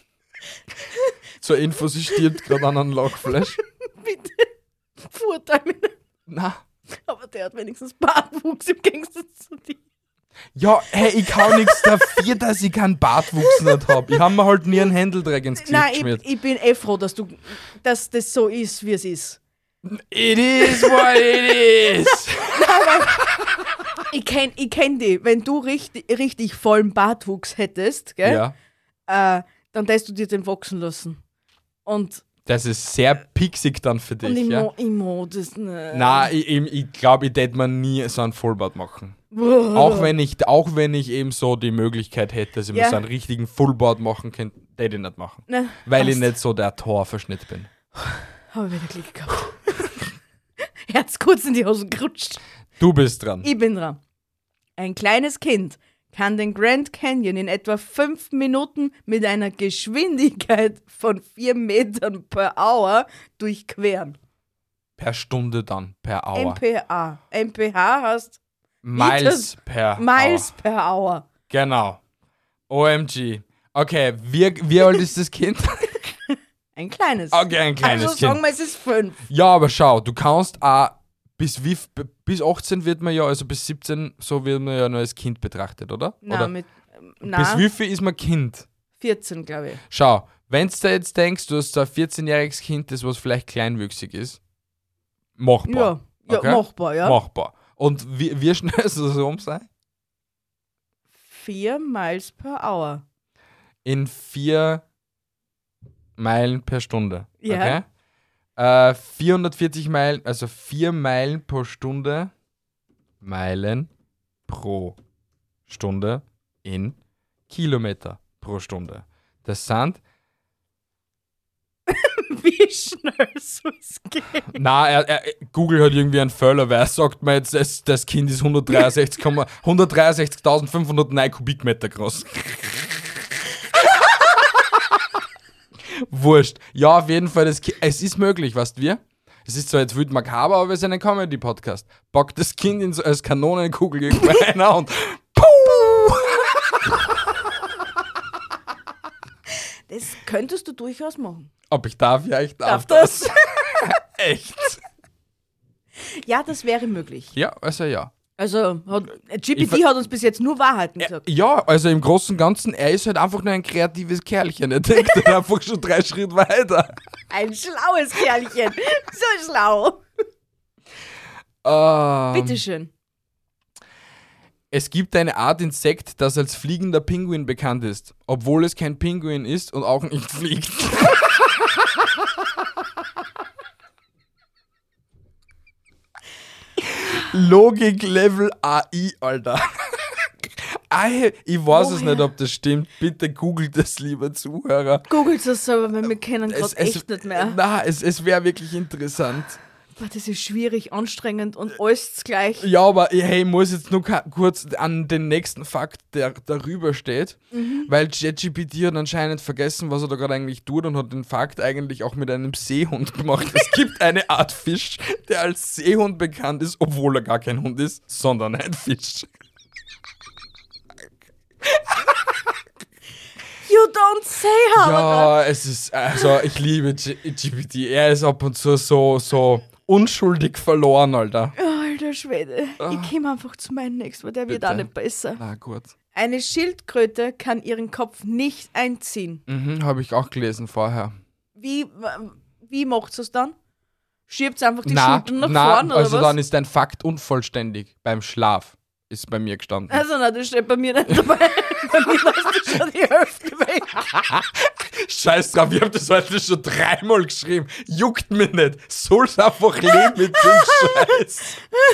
Speaker 2: Zur Info, sie stirbt gerade an einem Lachfleisch.
Speaker 3: Bitte. Verurteil mich nicht.
Speaker 2: Na.
Speaker 3: Aber der hat wenigstens Bartwuchs im Gegensatz zu dir.
Speaker 2: Ja, hey, ich kann nichts dafür, dass ich keinen Bartwuchs nicht hab. Ich hab mir halt nie einen Händeldreck ins Gesicht
Speaker 3: Nein,
Speaker 2: geschmiert.
Speaker 3: ich, ich bin eh froh, dass, du, dass das so ist, wie es ist.
Speaker 2: It is what it is.
Speaker 3: Ich kenn, ich kenn die. Wenn du richtig, richtig vollen Bartwuchs hättest, gell,
Speaker 2: Ja,
Speaker 3: äh, dann hättest du dir den wachsen lassen. Und,
Speaker 2: das ist sehr pixig dann für dich,
Speaker 3: und ich,
Speaker 2: ja?
Speaker 3: mo, ich mo das nicht.
Speaker 2: Nein, ich, ich, ich glaube, ich tät mir nie so einen Vollbart machen.
Speaker 3: Boah.
Speaker 2: Auch wenn ich, auch wenn ich eben so die Möglichkeit hätte, dass ich mir
Speaker 3: Ja.
Speaker 2: so einen richtigen Fullboard machen könnte, hätte ich nicht machen.
Speaker 3: Ne,
Speaker 2: Weil ich
Speaker 3: passt.
Speaker 2: nicht so der Torverschnitt bin.
Speaker 3: Habe ich wieder Glück gehabt. Herz kurz in die Hosen gerutscht.
Speaker 2: Du bist dran.
Speaker 3: Ich bin dran. Ein kleines Kind kann den Grand Canyon in etwa fünf Minuten mit einer Geschwindigkeit von vier Metern per Hour durchqueren.
Speaker 2: Per Stunde dann, per Hour.
Speaker 3: M P A. M P H heißt
Speaker 2: Miles per
Speaker 3: Miles
Speaker 2: Hour.
Speaker 3: per Hour.
Speaker 2: Genau. O M G. Okay, wie, wie alt ist das Kind?
Speaker 3: Ein kleines.
Speaker 2: Okay, ein kleines
Speaker 3: also
Speaker 2: Kind.
Speaker 3: sagen wir, es ist fünf.
Speaker 2: Ja, aber schau, du kannst auch bis wie b- bis achtzehn wird man ja, also bis siebzehn, so wird man ja nur als Kind betrachtet, oder?
Speaker 3: Na,
Speaker 2: oder
Speaker 3: mit,
Speaker 2: bis
Speaker 3: na,
Speaker 2: wie viel ist man Kind?
Speaker 3: vierzehn, glaube ich.
Speaker 2: Schau, wenn du da jetzt denkst, du hast so ein vierzehnjähriges Kind, das was vielleicht kleinwüchsig ist, machbar.
Speaker 3: Ja, ja
Speaker 2: Okay?
Speaker 3: machbar, ja.
Speaker 2: Machbar. Und wie, wie schnell soll das rum sein?
Speaker 3: Vier Miles per Hour.
Speaker 2: In vier Meilen per Stunde.
Speaker 3: Ja.
Speaker 2: Okay? Äh, vierhundertvierzig Meilen, also vier Meilen pro Stunde. Meilen pro Stunde in Kilometer pro Stunde. Das sind,
Speaker 3: Wie schnell soll es gehen?
Speaker 2: na, er, er, Google hat irgendwie einen Fehler, weil er sagt mir jetzt, das, das Kind ist hundertdreiundsechzig hundertdreiundsechzigtausendfünfhundertneun Kubikmeter groß. Wurscht. Ja, auf jeden Fall, das Ki- es ist möglich, weißt du wie? Es ist zwar jetzt wild makaber, aber wir sind ein Comedy-Podcast. Packt das Kind in so als Kanonenkugel irgendwo rein und puh!
Speaker 3: Das könntest du durchaus machen.
Speaker 2: Ob ich darf? Ja, ich darf,
Speaker 3: Darf das?
Speaker 2: Echt?
Speaker 3: Ja, das wäre möglich.
Speaker 2: Ja, also ja.
Speaker 3: Also, hat, G P
Speaker 2: Ich
Speaker 3: T hat uns bis jetzt nur Wahrheiten gesagt.
Speaker 2: Ja, also im Großen und Ganzen, er ist halt einfach nur ein kreatives Kerlchen. Er denkt halt einfach schon drei Schritte weiter.
Speaker 3: Ein schlaues Kerlchen. So schlau.
Speaker 2: Ähm,
Speaker 3: Bitteschön.
Speaker 2: Es gibt eine Art Insekt, das als fliegender Pinguin bekannt ist, obwohl es kein Pinguin ist und auch nicht fliegt. Logik-Level A I, Alter. Ei, ich weiß es
Speaker 3: Woher?
Speaker 2: nicht, ob das stimmt. Bitte googelt das, lieber Zuhörer.
Speaker 3: Googelt das selber, weil wir kennen gerade echt nicht mehr.
Speaker 2: Na, es, es wäre wirklich interessant.
Speaker 3: Boah, das ist schwierig, anstrengend und alles gleich.
Speaker 2: Ja, aber hey, ich muss jetzt nur ka- kurz an den nächsten Fakt, der darüber steht,
Speaker 3: Mhm.
Speaker 2: weil ChatGPT hat anscheinend vergessen, was er da gerade eigentlich tut und hat den Fakt eigentlich auch mit einem Seehund gemacht. Es gibt eine Art Fisch, der als Seehund bekannt ist, obwohl er gar kein Hund ist, sondern ein Fisch.
Speaker 3: You don't say how.
Speaker 2: Ja, es ist, also ich liebe G- GPT. Er ist ab und zu so, so unschuldig verloren, Alter.
Speaker 3: Oh, alter Schwede. Ich komme einfach zu meinem nächsten, weil der wird
Speaker 2: Bitte.
Speaker 3: auch nicht besser.
Speaker 2: Na gut.
Speaker 3: Eine Schildkröte kann ihren Kopf nicht einziehen.
Speaker 2: Mhm, habe ich auch gelesen vorher.
Speaker 3: Wie, wie macht es dann? Schiebt einfach die
Speaker 2: Na,
Speaker 3: Schultern nach
Speaker 2: na,
Speaker 3: vorne
Speaker 2: also
Speaker 3: oder was?
Speaker 2: dann ist dein Fakt unvollständig beim Schlaf, ist bei mir gestanden.
Speaker 3: Also na, das steht bei mir nicht dabei. Bei mir hast du schon die Hälfte weg.
Speaker 2: Scheiß drauf, ich hab das heute schon dreimal geschrieben. Juckt mich nicht. Soll's einfach leben mit dem Scheiß.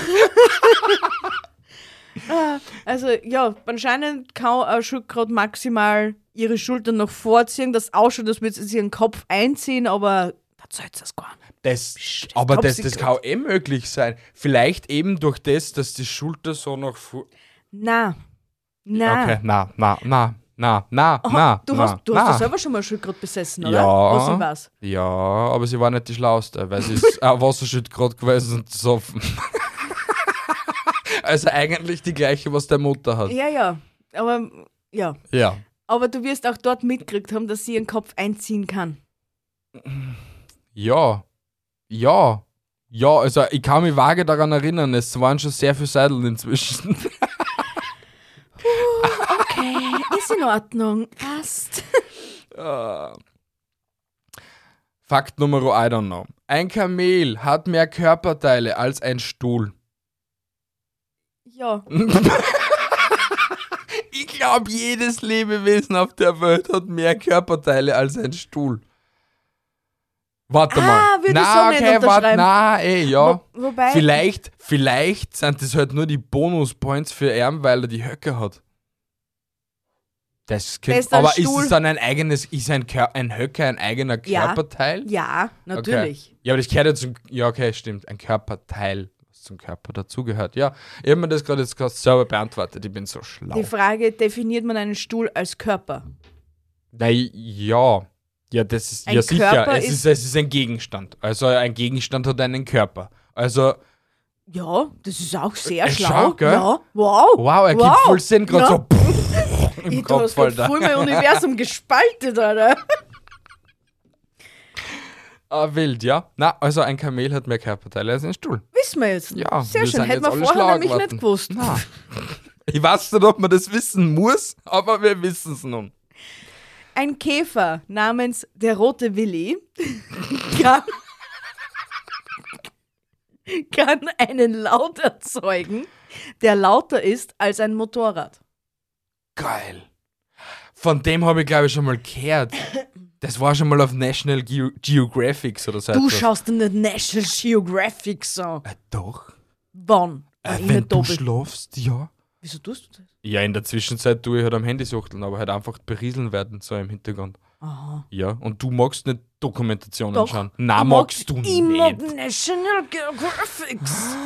Speaker 3: Also ja, anscheinend kann eine Schildkröte maximal ihre Schultern nach vorziehen. Das ausschaut, als würde sie ihren Kopf einziehen, aber da zählt es gar nicht.
Speaker 2: Das,
Speaker 3: Psst,
Speaker 2: aber
Speaker 3: top
Speaker 2: das, das
Speaker 3: secret.
Speaker 2: kann eh möglich sein. Vielleicht eben durch das, dass die Schulter so nach vor...
Speaker 3: Na, na.
Speaker 2: Okay, na, na, na, na, na,
Speaker 3: Aha,
Speaker 2: na,
Speaker 3: du
Speaker 2: na,
Speaker 3: hast, du
Speaker 2: na.
Speaker 3: hast ja selber schon mal Schildkröte besessen, oder?
Speaker 2: Ja.
Speaker 3: Was ich weiß.
Speaker 2: Ja, aber sie war nicht die Schlauste, weil sie ist ein Wasserschildkröte gewesen und so. Also eigentlich die gleiche, was der Mutter hat.
Speaker 3: Ja, ja. Aber, ja.
Speaker 2: Ja.
Speaker 3: Aber du wirst auch dort mitgekriegt haben, dass sie ihren Kopf einziehen kann.
Speaker 2: Ja. Ja. Ja, also ich kann mich vage daran erinnern, es waren schon sehr viele Seidel inzwischen.
Speaker 3: Okay, ist in Ordnung. Passt.
Speaker 2: Uh. Fakt Nummer I don't know. Ein Kamel hat mehr Körperteile als ein Stuhl.
Speaker 3: Ja.
Speaker 2: Ich glaube, jedes Lebewesen auf der Welt hat mehr Körperteile als ein Stuhl. Warte
Speaker 3: Ah,
Speaker 2: mal.
Speaker 3: würde ich
Speaker 2: Na,
Speaker 3: so nicht
Speaker 2: okay, warte,
Speaker 3: unterschreiben.
Speaker 2: na, ey, ja.
Speaker 3: Wo, wobei,
Speaker 2: Vielleicht, vielleicht sind das halt nur die Bonuspoints für ihn, weil er die Höcke hat. Das könnte,
Speaker 3: Ist ein
Speaker 2: aber
Speaker 3: Stuhl-
Speaker 2: ist es dann ein eigenes, ist ein, Kör, ein Höcker ein eigener
Speaker 3: Ja.
Speaker 2: Körperteil?
Speaker 3: ja, natürlich.
Speaker 2: Okay. Ja, aber das gehört ja zum, ja okay, stimmt, ein Körperteil, was zum Körper dazugehört. Ja, ich habe mir das gerade jetzt gerade selber beantwortet, ich bin so schlau.
Speaker 3: Die Frage, definiert man einen Stuhl als Körper?
Speaker 2: Na, ja, ja, das ist,
Speaker 3: Ein
Speaker 2: ja sicher,
Speaker 3: Körper
Speaker 2: es
Speaker 3: ist-
Speaker 2: ist, es ist ein Gegenstand. Also ein Gegenstand hat einen Körper. Also,
Speaker 3: Ja, das ist auch sehr
Speaker 2: Äh,
Speaker 3: schlau.
Speaker 2: schau, gell?
Speaker 3: Ja, wow.
Speaker 2: wow, er
Speaker 3: wow.
Speaker 2: gibt voll Sinn, gerade
Speaker 3: Ja.
Speaker 2: so im
Speaker 3: Ich, du
Speaker 2: Kopf,
Speaker 3: hast grad
Speaker 2: Alter.
Speaker 3: voll mein Universum gespaltet, Alter.
Speaker 2: Ah, wild, ja. Na, also ein Kamel hat mehr Körperteile als ein Stuhl.
Speaker 3: Wissen wir jetzt.
Speaker 2: Ja,
Speaker 3: Sehr
Speaker 2: wir
Speaker 3: schön.
Speaker 2: sind
Speaker 3: Hätten wir
Speaker 2: jetzt alle
Speaker 3: vorher
Speaker 2: schlau
Speaker 3: nämlich
Speaker 2: geworden.
Speaker 3: nicht gewusst.
Speaker 2: Na. Ich weiß nicht, ob man das wissen muss, aber wir wissen es nun.
Speaker 3: Ein Käfer namens der rote Willi kann, kann einen Laut erzeugen, der lauter ist als ein Motorrad.
Speaker 2: Geil. Von dem habe ich, glaube ich, schon mal gehört. Das war schon mal auf National Geo- Geographic oder so.
Speaker 3: Du
Speaker 2: etwas.
Speaker 3: schaust in den National Geographic an.
Speaker 2: Äh, doch.
Speaker 3: Wann?
Speaker 2: Äh,
Speaker 3: Wenn ich
Speaker 2: wenn
Speaker 3: nicht
Speaker 2: du
Speaker 3: da bin.
Speaker 2: schlafst, ja.
Speaker 3: Wieso tust du das?
Speaker 2: Ja, in der Zwischenzeit tue ich halt am Handy suchteln, aber halt einfach berieseln werden, so im Hintergrund.
Speaker 3: Aha.
Speaker 2: Ja, und du magst nicht Dokumentationen
Speaker 3: Doch.
Speaker 2: schauen. Nein,
Speaker 3: Ich
Speaker 2: magst du
Speaker 3: Ich mag
Speaker 2: nicht.
Speaker 3: National Geographic.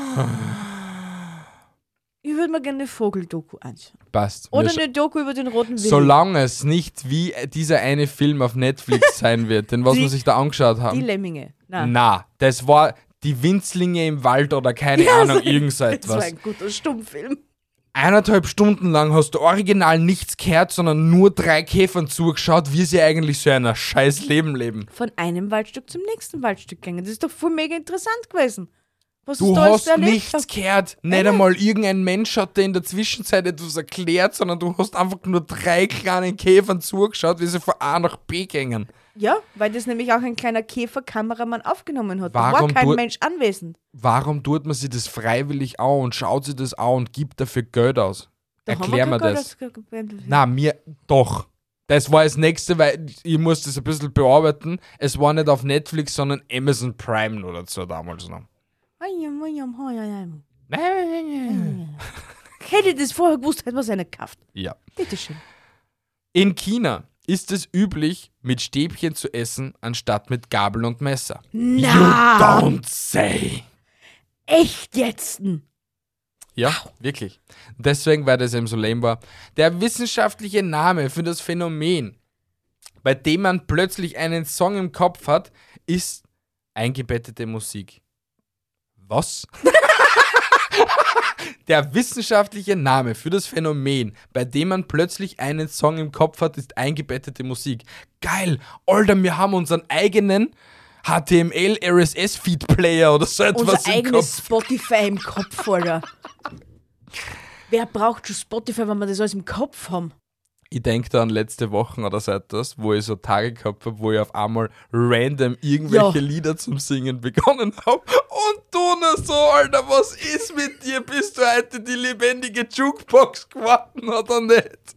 Speaker 3: Ich würde mir gerne eine Vogeldoku anschauen.
Speaker 2: Passt.
Speaker 3: Oder
Speaker 2: Wir scha-
Speaker 3: eine Doku über den roten Willi.
Speaker 2: Solange es nicht wie dieser eine Film auf Netflix sein wird, den was
Speaker 3: Die-
Speaker 2: wir sich da angeschaut
Speaker 3: Die
Speaker 2: haben.
Speaker 3: Lemminge. Nein.
Speaker 2: Na, das war die Winzlinge im Wald oder keine
Speaker 3: Ja,
Speaker 2: Ahnung,
Speaker 3: so-
Speaker 2: irgend so
Speaker 3: Das war
Speaker 2: etwas.
Speaker 3: ein guter Stummfilm.
Speaker 2: Eineinhalb Stunden lang hast du original nichts gehört, sondern nur drei Käfern zugeschaut, wie sie eigentlich so ein scheiß Leben leben.
Speaker 3: Von einem Waldstück zum nächsten Waldstück gegangen. Das ist doch voll mega interessant gewesen. Was
Speaker 2: Du
Speaker 3: da alles
Speaker 2: hast
Speaker 3: erlebt
Speaker 2: nichts
Speaker 3: hast.
Speaker 2: gehört. Nicht einmal irgendein Mensch hat dir in der Zwischenzeit etwas erklärt, sondern du hast einfach nur drei kleinen Käfern zugeschaut, wie sie von A nach B gingen.
Speaker 3: Ja, weil das nämlich auch ein kleiner Käferkameramann aufgenommen hat. Da war
Speaker 2: Warum
Speaker 3: kein
Speaker 2: tut-
Speaker 3: Mensch anwesend.
Speaker 2: Warum tut man sich das freiwillig an und schaut sich das an und gibt dafür Geld aus?
Speaker 3: Da haben
Speaker 2: Erklär
Speaker 3: wir
Speaker 2: mir
Speaker 3: kein
Speaker 2: das.
Speaker 3: Geld aus-
Speaker 2: Na, mir doch. Das war das nächste, weil ich muss das ein bisschen bearbeiten. Es war nicht auf Netflix, sondern Amazon Prime oder so damals noch.
Speaker 3: Hätte ich das vorher gewusst, hätte man es nicht gekauft.
Speaker 2: Ja.
Speaker 3: Bitteschön.
Speaker 2: In China ist es üblich, mit Stäbchen zu essen, anstatt mit Gabel und Messer.
Speaker 3: Na,
Speaker 2: Don't say.
Speaker 3: echt jetzt?
Speaker 2: Ja, wirklich. Deswegen, weil das eben so lame war. Der wissenschaftliche Name für das Phänomen, bei dem man plötzlich einen Song im Kopf hat, ist eingebettete Musik. Was? Der wissenschaftliche Name für das Phänomen, bei dem man plötzlich einen Song im Kopf hat, ist eingebettete Musik. Geil! Alter, wir haben unseren eigenen H T M L R S S Feed Player oder so etwas
Speaker 3: Unser
Speaker 2: im
Speaker 3: eigenes
Speaker 2: Kopf.
Speaker 3: Spotify im Kopf, Alter. Wer braucht schon Spotify, wenn wir das alles im Kopf haben?
Speaker 2: Ich denke da an letzte Wochen oder so etwas, wo ich so Tage gehabt habe, wo ich auf einmal random irgendwelche
Speaker 3: Ja.
Speaker 2: Lieder zum Singen begonnen habe. Und du nur so, Alter, was ist mit dir? Bist du heute die lebendige Jukebox geworden oder nicht?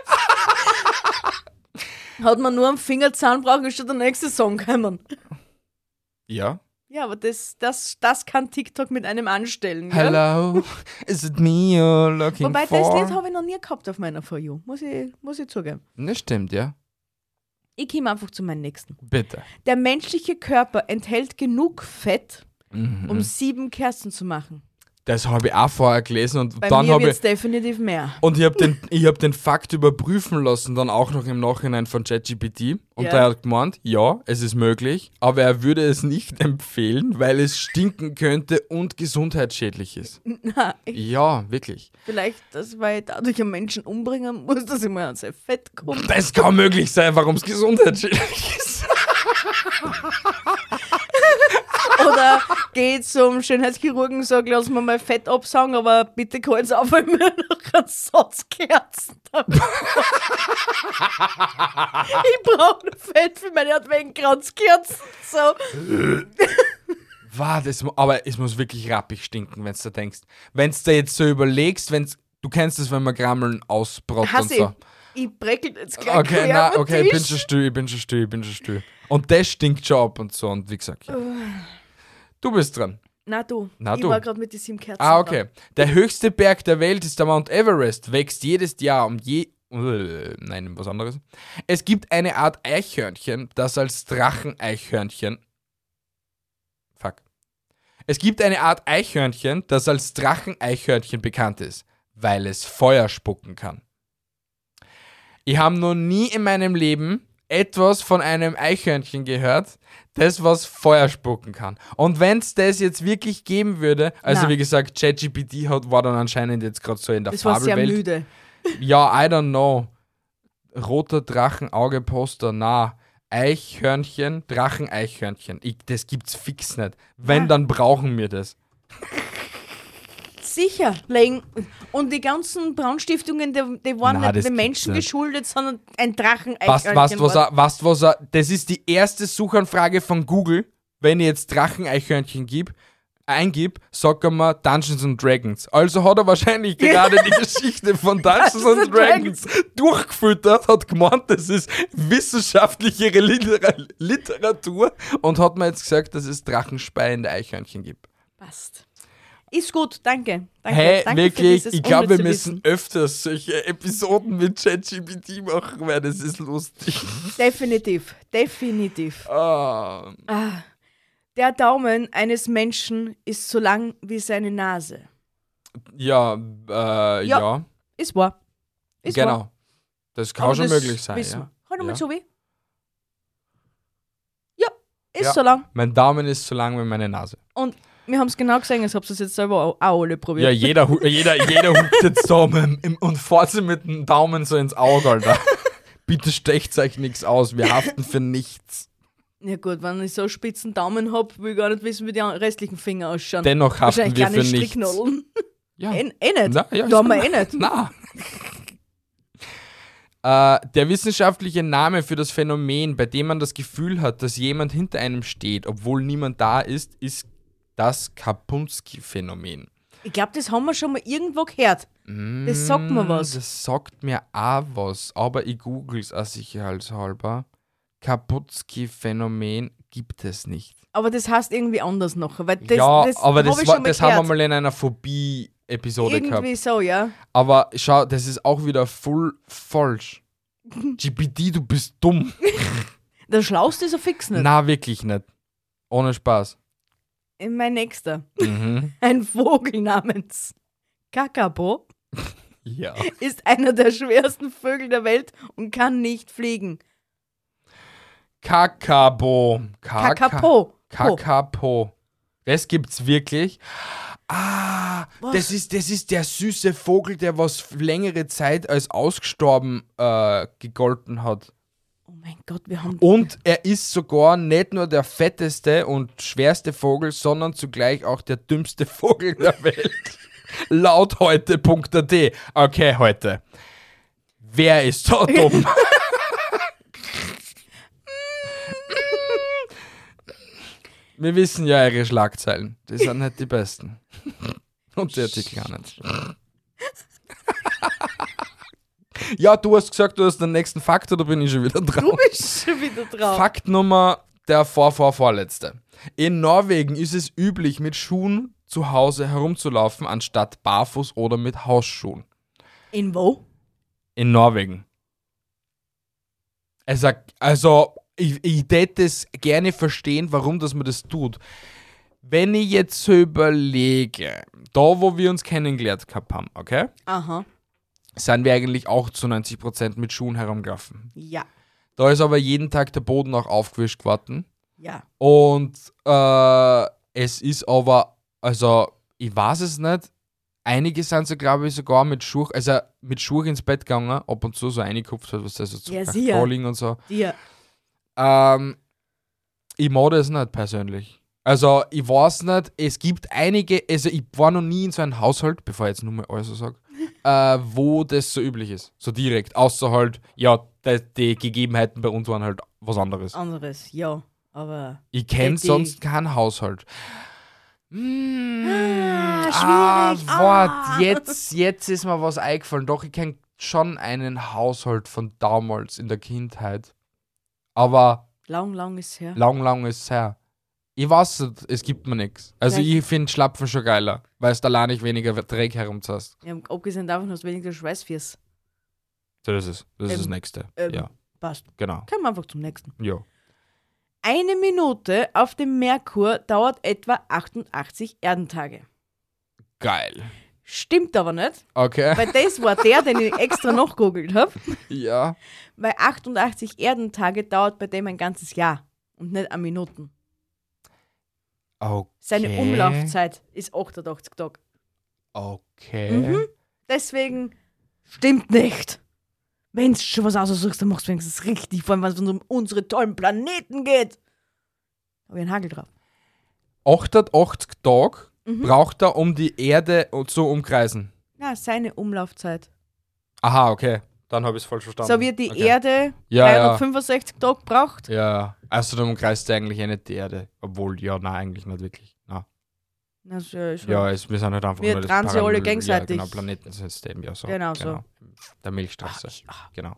Speaker 3: Hat man nur am Fingerzahn brauchen, ist schon der nächste Song kommen.
Speaker 2: Ja.
Speaker 3: Ja, aber das, das, das kann TikTok mit einem anstellen. Gell?
Speaker 2: Hello, is it me you're looking
Speaker 3: Wobei, das
Speaker 2: for?
Speaker 3: Lied habe ich noch nie gehabt auf meiner For You. Muss ich, muss ich zugeben.
Speaker 2: Das stimmt, ja.
Speaker 3: Ich komme einfach zu meinem nächsten.
Speaker 2: Bitte.
Speaker 3: Der menschliche Körper enthält genug Fett,
Speaker 2: Mhm.
Speaker 3: um sieben Kerzen zu machen.
Speaker 2: Das habe ich auch vorher gelesen und
Speaker 3: Bei
Speaker 2: dann
Speaker 3: mir
Speaker 2: habe
Speaker 3: wird
Speaker 2: ich.
Speaker 3: es definitiv mehr.
Speaker 2: Und ich habe den, ich hab den Fakt überprüfen lassen, dann auch noch im Nachhinein von ChatGPT. Und
Speaker 3: Ja.
Speaker 2: der hat gemeint, ja, es ist möglich, aber er würde es nicht empfehlen, weil es stinken könnte und gesundheitsschädlich ist.
Speaker 3: Na, ich,
Speaker 2: Ja, wirklich.
Speaker 3: vielleicht, das, weil ich dadurch einen Menschen umbringen muss, dass ich mal an sein Fett komme.
Speaker 2: Das kann möglich sein, warum es gesundheitsschädlich ist.
Speaker 3: Oder geh zum Schönheitschirurgen und sag, lass mir mal Fett absaugen, aber bitte kann es auf, weil mir noch einen Satz Kerzen dabei. Ich brauche noch Fett für meine Adventkranzkerzen. So.
Speaker 2: Wow, das, mu- aber es muss wirklich rappig stinken, wenn du da denkst. Wenn du da jetzt so überlegst, wenn's, du kennst das, wenn man Grammeln ausbrot und
Speaker 3: Hassi,
Speaker 2: so.
Speaker 3: ich breckel jetzt gleich
Speaker 2: Okay,
Speaker 3: quer
Speaker 2: na,
Speaker 3: über den
Speaker 2: okay, ich bin
Speaker 3: Tisch.
Speaker 2: schon still, ich bin schon still, ich bin schon still. Und das stinkt schon ab und so und wie gesagt, ja. Du bist dran.
Speaker 3: Na du,
Speaker 2: Na
Speaker 3: ich
Speaker 2: du.
Speaker 3: war gerade mit den sieben Kerzen
Speaker 2: Ah,
Speaker 3: dran.
Speaker 2: okay. Der höchste Berg der Welt ist der Mount Everest, wächst jedes Jahr um je... Äh, Nein, was anderes. Es gibt eine Art Eichhörnchen, das als Dracheneichhörnchen... Fuck. Es gibt eine Art Eichhörnchen, das als Dracheneichhörnchen bekannt ist, weil es Feuer spucken kann. Ich habe noch nie in meinem Leben etwas von einem Eichhörnchen gehört, das was Feuer spucken kann. Und wenn es das jetzt wirklich geben würde, also
Speaker 3: Na.
Speaker 2: wie gesagt, ChatGPT hat- war dann anscheinend jetzt gerade so in der
Speaker 3: Das war sehr
Speaker 2: Fabelwelt.
Speaker 3: müde.
Speaker 2: Ja, I don't know. Roter Drachenauge-Poster, na. Eichhörnchen, Dracheneichhörnchen. Ich, das gibt's fix nicht. Wenn,
Speaker 3: Ja.
Speaker 2: dann brauchen wir das.
Speaker 3: Sicher, legen. Und die ganzen Braunstiftungen, die, die waren
Speaker 2: Na,
Speaker 3: nicht
Speaker 2: das
Speaker 3: den
Speaker 2: gibt's
Speaker 3: Menschen
Speaker 2: nicht.
Speaker 3: geschuldet, sondern ein Drachen.
Speaker 2: Was, was, was, er, was, was er, das ist die erste Suchanfrage von Google, wenn ich jetzt Dracheneichhörnchen gib, eingib, sagt er mir Dungeons and Dragons. Also hat er wahrscheinlich gerade die Geschichte von Dungeons
Speaker 3: Dungeons
Speaker 2: and
Speaker 3: and
Speaker 2: Dragons durchgefüttert, hat gemeint, das ist wissenschaftliche Liter- Literatur und hat mir jetzt gesagt, dass es drachenspeiende Eichhörnchen gibt.
Speaker 3: Passt. Ist gut, danke. danke
Speaker 2: Hey,
Speaker 3: danke
Speaker 2: wirklich,
Speaker 3: für dieses
Speaker 2: ich glaube, wir
Speaker 3: unnütze
Speaker 2: müssen
Speaker 3: Wissen.
Speaker 2: öfters solche Episoden mit ChatGPT machen, weil das ist lustig.
Speaker 3: Definitiv, definitiv.
Speaker 2: Ah.
Speaker 3: Ah, der Daumen eines Menschen ist so lang wie seine Nase.
Speaker 2: Ja, äh, ja,
Speaker 3: Ja, Ist wahr. Ist
Speaker 2: genau.
Speaker 3: wahr.
Speaker 2: Das kann
Speaker 3: Aber
Speaker 2: schon
Speaker 3: das
Speaker 2: möglich sein.
Speaker 3: wissen
Speaker 2: Ja.
Speaker 3: wir. Halt mal
Speaker 2: Ja.
Speaker 3: so wie. Ja, ist
Speaker 2: Ja.
Speaker 3: so lang.
Speaker 2: Mein Daumen ist so lang wie meine Nase.
Speaker 3: Und wir haben es genau gesehen, als ob sie es jetzt selber auch, auch alle probiert.
Speaker 2: Ja, jeder, hu- jeder, jeder hupt jetzt da mit, dem- und fährt sie mit dem Daumen so ins Auge, Alter. Bitte stecht euch nichts aus, wir haften für nichts.
Speaker 3: Ja gut, wenn ich so einen spitzen Daumen habe, will ich gar nicht wissen, wie die restlichen Finger ausschauen.
Speaker 2: Dennoch haften
Speaker 3: Wahrscheinlich
Speaker 2: wir
Speaker 3: kleine
Speaker 2: für nichts.
Speaker 3: Stricknadeln.
Speaker 2: Ja.
Speaker 3: Eh, eh nicht.
Speaker 2: Na, ja,
Speaker 3: da haben wir
Speaker 2: ist-
Speaker 3: eh nicht.
Speaker 2: Na. Äh, der wissenschaftliche Name für das Phänomen, bei dem man das Gefühl hat, dass jemand hinter einem steht, obwohl niemand da ist, ist das Kapunski-Phänomen.
Speaker 3: Ich glaube, das haben wir schon mal irgendwo gehört. Das sagt mir was.
Speaker 2: Das sagt mir auch was, aber ich google es auch sicherheitshalber. Kaputski-Phänomen gibt es nicht.
Speaker 3: Aber das heißt irgendwie anders noch. Weil das,
Speaker 2: ja,
Speaker 3: das
Speaker 2: aber
Speaker 3: hab
Speaker 2: das,
Speaker 3: ich
Speaker 2: war,
Speaker 3: schon mal
Speaker 2: das haben wir
Speaker 3: gehört.
Speaker 2: mal in einer Phobie-Episode
Speaker 3: Irgendwie
Speaker 2: gehabt.
Speaker 3: so, ja.
Speaker 2: Aber schau, das ist auch wieder voll falsch. G P T, du bist dumm.
Speaker 3: Der Schlauste ist er fix nicht.
Speaker 2: Na, wirklich nicht. Ohne Spaß.
Speaker 3: Mein nächster.
Speaker 2: Mhm.
Speaker 3: Ein Vogel namens Kakapo
Speaker 2: Ja.
Speaker 3: ist einer der schwersten Vögel der Welt und kann nicht fliegen.
Speaker 2: Kakabo. Kaka-
Speaker 3: Kakapo. Po.
Speaker 2: Kakapo. Das gibt's wirklich. Ah,
Speaker 3: Was?
Speaker 2: das ist, das ist der süße Vogel, der was längere Zeit als ausgestorben äh, gegolten hat.
Speaker 3: Oh mein Gott, wir haben...
Speaker 2: Und er ist sogar nicht nur der fetteste und schwerste Vogel, sondern zugleich auch der dümmste Vogel der Welt. Laut heute Punkt a t. Okay, heute. Wer ist so dumm? Wir wissen ja ihre Schlagzeilen. Die sind nicht die besten. Und die Artikel auch nicht. Ja, du hast gesagt, du hast den nächsten Fakt, oder bin ich schon wieder dran?
Speaker 3: Du bist schon wieder drauf.
Speaker 2: Fakt Nummer der vor, vor, vorletzte. In Norwegen ist es üblich, mit Schuhen zu Hause herumzulaufen, anstatt barfuß oder mit Hausschuhen.
Speaker 3: In wo?
Speaker 2: In Norwegen. Also, also ich, ich hätte es gerne verstehen, warum dass man das tut. Wenn ich jetzt so überlege, da wo wir uns kennengelernt gehabt haben, okay,
Speaker 3: Aha.
Speaker 2: sind wir eigentlich auch zu neunzig Prozent mit Schuhen herumgelaufen.
Speaker 3: Ja.
Speaker 2: Da ist aber jeden Tag der Boden auch aufgewischt geworden.
Speaker 3: Ja.
Speaker 2: Und äh, es ist aber, also ich weiß es nicht, einige sind so, glaube ich, sogar mit Schuhe, also mit Schuhe ins Bett gegangen, ab und zu so reingekupft hat, was das so zu
Speaker 3: Ja, sicher.
Speaker 2: Calling und so.
Speaker 3: Dir.
Speaker 2: Ähm, ich mag das nicht persönlich. Also ich weiß nicht, es gibt einige, also ich war noch nie in so einem Haushalt, bevor ich jetzt nur mal alles so sage, äh, wo das so üblich ist. So direkt, außer halt, ja, die, die Gegebenheiten bei uns waren halt was anderes.
Speaker 3: Anderes, ja. Aber.
Speaker 2: Ich kenne
Speaker 3: die-
Speaker 2: sonst keinen Haushalt. Mm,
Speaker 3: Ah, schwierig.
Speaker 2: Ah, wart,
Speaker 3: Ah.
Speaker 2: jetzt, jetzt ist mir was eingefallen. Doch, ich kenne schon einen Haushalt von damals in der Kindheit. Aber
Speaker 3: Lang, lang ist her.
Speaker 2: lang, lang ist es her. Ich weiß nicht, es gibt mir nichts. Also
Speaker 3: Vielleicht-
Speaker 2: ich finde Schlapfen schon geiler, weil es da allein nicht weniger Dreck herumzahlst.
Speaker 3: Ja, abgesehen davon hast du weniger Schweißfiers.
Speaker 2: So, das ist das, ist das
Speaker 3: Ähm,
Speaker 2: Nächste.
Speaker 3: ähm.
Speaker 2: Ja,
Speaker 3: Passt.
Speaker 2: genau.
Speaker 3: Kommen wir einfach zum nächsten.
Speaker 2: Ja.
Speaker 3: Eine Minute auf dem Merkur dauert etwa achtundachtzig Erdentage.
Speaker 2: Geil.
Speaker 3: Stimmt aber nicht,
Speaker 2: Okay.
Speaker 3: weil das war der, den ich extra noch googelt habe.
Speaker 2: Ja.
Speaker 3: Weil achtundachtzig Erdentage dauert bei dem ein ganzes Jahr und nicht eine Minuten.
Speaker 2: Okay.
Speaker 3: Seine Umlaufzeit ist achtundachtzig Tage.
Speaker 2: Okay.
Speaker 3: Mhm. Deswegen stimmt nicht. Wenn du schon was aussuchst, dann machst du wenigstens richtig, vor allem wenn es um unsere tollen Planeten geht. Habe ich einen Hagel drauf.
Speaker 2: achtundachtzig Tage
Speaker 3: Mhm.
Speaker 2: braucht er, um die Erde zu umkreisen.
Speaker 3: Ja, seine Umlaufzeit.
Speaker 2: Aha, okay. Dann habe ich es falsch verstanden.
Speaker 3: So wie die
Speaker 2: okay.
Speaker 3: Erde
Speaker 2: Ja, ja.
Speaker 3: dreihundertfünfundsechzig Tage braucht.
Speaker 2: Ja, also dann umkreist er eigentlich eh nicht die Erde. Obwohl, ja, nein, eigentlich nicht wirklich. Nein.
Speaker 3: Das ist ja schon-
Speaker 2: Ja, es, wir sind halt einfach
Speaker 3: Wir
Speaker 2: nur das
Speaker 3: drehen sie alle
Speaker 2: Parallel-
Speaker 3: gegenseitig.
Speaker 2: Ja, genau, Planetensystem, ja so.
Speaker 3: Genau so.
Speaker 2: Der Milchstraße,
Speaker 3: Ah,
Speaker 2: genau.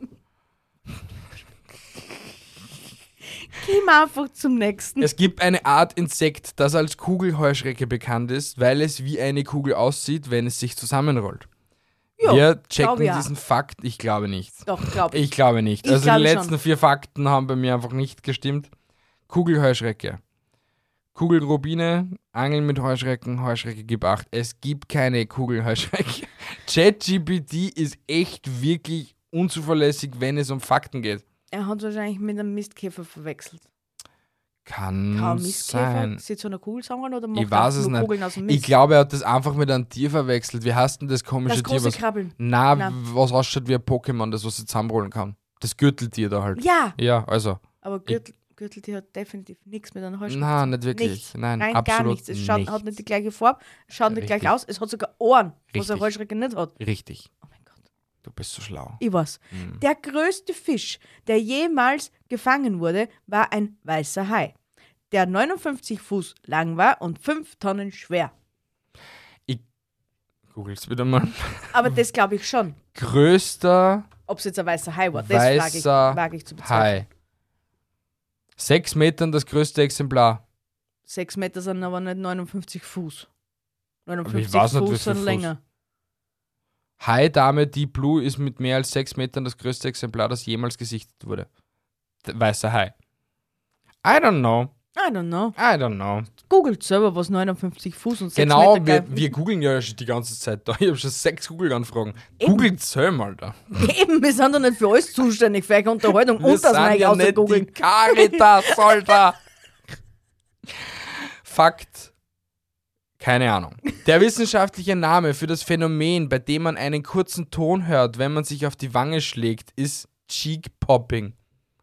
Speaker 3: Gehen wir einfach zum nächsten.
Speaker 2: Es gibt eine Art Insekt, das als Kugelheuschrecke bekannt ist, weil es wie eine Kugel aussieht, wenn es sich zusammenrollt.
Speaker 3: Ja,
Speaker 2: Wir
Speaker 3: glaub
Speaker 2: checken
Speaker 3: ich auch.
Speaker 2: diesen Fakt, ich glaube nicht.
Speaker 3: Doch, glaube ich.
Speaker 2: Ich glaube nicht.
Speaker 3: Ich
Speaker 2: Also die
Speaker 3: glaube
Speaker 2: letzten
Speaker 3: schon.
Speaker 2: vier Fakten haben bei mir einfach nicht gestimmt. Kugelheuschrecke. Kugelrobine, Angeln mit Heuschrecken, Heuschrecke gib acht. Es gibt keine Kugelheuschrecke. ChatGPT ist echt wirklich unzuverlässig, wenn es um Fakten geht.
Speaker 3: Er hat wahrscheinlich mit einem Mistkäfer verwechselt.
Speaker 2: Kann
Speaker 3: Kann ein Mistkäfer
Speaker 2: sein.
Speaker 3: sich zu einer Kugel sammeln oder macht
Speaker 2: Ich weiß
Speaker 3: er
Speaker 2: es
Speaker 3: nur
Speaker 2: nicht.
Speaker 3: Kugeln aus dem Mist?
Speaker 2: Ich glaube, er hat das einfach mit einem Tier verwechselt. Wie heißt denn das komische
Speaker 3: das
Speaker 2: Tier,
Speaker 3: große
Speaker 2: was,
Speaker 3: Krabbeln.
Speaker 2: na,
Speaker 3: Na.
Speaker 2: was ausschaut wie ein Pokémon, das was sie zusammenrollen kann? Das Gürteltier da halt.
Speaker 3: Ja,
Speaker 2: Ja, also.
Speaker 3: aber Gürtel, Gürteltier hat definitiv nichts mit einer Heuschrecke.
Speaker 2: Nein,
Speaker 3: zu tun.
Speaker 2: nicht wirklich.
Speaker 3: Nichts.
Speaker 2: Nein,
Speaker 3: Rein
Speaker 2: absolut
Speaker 3: gar nichts. Es schaut,
Speaker 2: nichts.
Speaker 3: hat nicht die gleiche Farbe, es schaut nicht gleich
Speaker 2: Richtig.
Speaker 3: aus. Es hat sogar Ohren, was
Speaker 2: Richtig.
Speaker 3: eine Heuschrecke nicht hat.
Speaker 2: Richtig.
Speaker 3: Oh mein Gott.
Speaker 2: Du bist so schlau.
Speaker 3: Ich weiß.
Speaker 2: Mhm.
Speaker 3: Der größte Fisch, der jemals gefangen wurde, war ein weißer Hai, der neunundfünfzig Fuß lang war und fünf Tonnen schwer.
Speaker 2: Googel's wieder mal.
Speaker 3: Aber das glaube ich schon.
Speaker 2: Größter
Speaker 3: Ob es jetzt ein weißer Hai war, das wage ich,
Speaker 2: weißer
Speaker 3: wage ich zu bezweifeln.
Speaker 2: Hai. Sechs Metern das größte Exemplar.
Speaker 3: Sechs Meter sind aber nicht neunundfünfzig Fuß.
Speaker 2: Aber ich
Speaker 3: neunundfünfzig
Speaker 2: weiß nicht, wie
Speaker 3: Fuß
Speaker 2: viel
Speaker 3: sind
Speaker 2: Fuß.
Speaker 3: länger.
Speaker 2: Hai Dame Deep Blue ist mit mehr als sechs Metern das größte Exemplar, das jemals gesichtet wurde. Der weißer Hai. I don't know.
Speaker 3: I don't know.
Speaker 2: I don't know.
Speaker 3: Googelt selber, was neunundfünfzig Fuß und sechs
Speaker 2: Genau,
Speaker 3: Meter
Speaker 2: wir,
Speaker 3: gleich-
Speaker 2: wir googeln ja schon die ganze Zeit da. Ich habe schon sechs Google-Anfragen.
Speaker 3: Eben.
Speaker 2: Googelt selber, Alter.
Speaker 3: Eben, wir sind doch nicht für alles zuständig, für eure Unterhaltung
Speaker 2: Wir
Speaker 3: und das
Speaker 2: sind
Speaker 3: neue
Speaker 2: ja
Speaker 3: außer
Speaker 2: nicht die
Speaker 3: googeln.
Speaker 2: Caritas, Alter. Fakt. Keine Ahnung. Der wissenschaftliche Name für das Phänomen, bei dem man einen kurzen Ton hört, wenn man sich auf die Wange schlägt, ist Cheek Popping.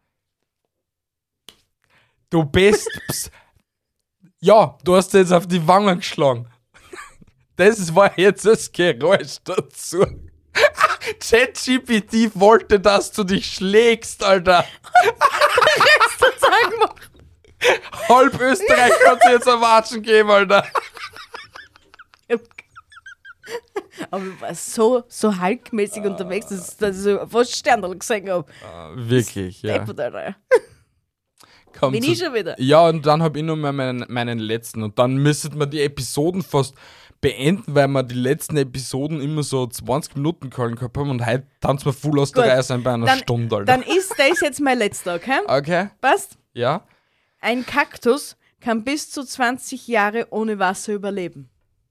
Speaker 2: Du bist... Ps- ja, du hast jetzt auf die Wange geschlagen. Das war jetzt das Geräusch dazu. ChatGPT wollte, dass du dich schlägst, Alter.
Speaker 3: Sag mal.
Speaker 2: Halb Österreich kann dir jetzt ein Watschen geben, Alter.
Speaker 3: Aber ich war so, so halkmäßig unterwegs, dass, dass ich fast Sternl gesehen habe.
Speaker 2: Wirklich, ja.
Speaker 3: Deppert, Alter.
Speaker 2: Komm
Speaker 3: Bin
Speaker 2: zu-
Speaker 3: ich schon wieder?
Speaker 2: Ja, und dann hab ich nur mehr meinen, meinen letzten. Und dann müsstet man die Episoden fast beenden, weil wir die letzten Episoden immer so zwanzig Minuten gehalten gehabt haben und heute tanzen wir voll aus der
Speaker 3: Gut.
Speaker 2: Reihe sein bei einer
Speaker 3: Dann-
Speaker 2: Stunde, Alter.
Speaker 3: Dann ist das jetzt mein letzter, okay?
Speaker 2: Okay,
Speaker 3: Passt?
Speaker 2: ja.
Speaker 3: Ein Kaktus kann bis zu zwanzig Jahre ohne Wasser überleben.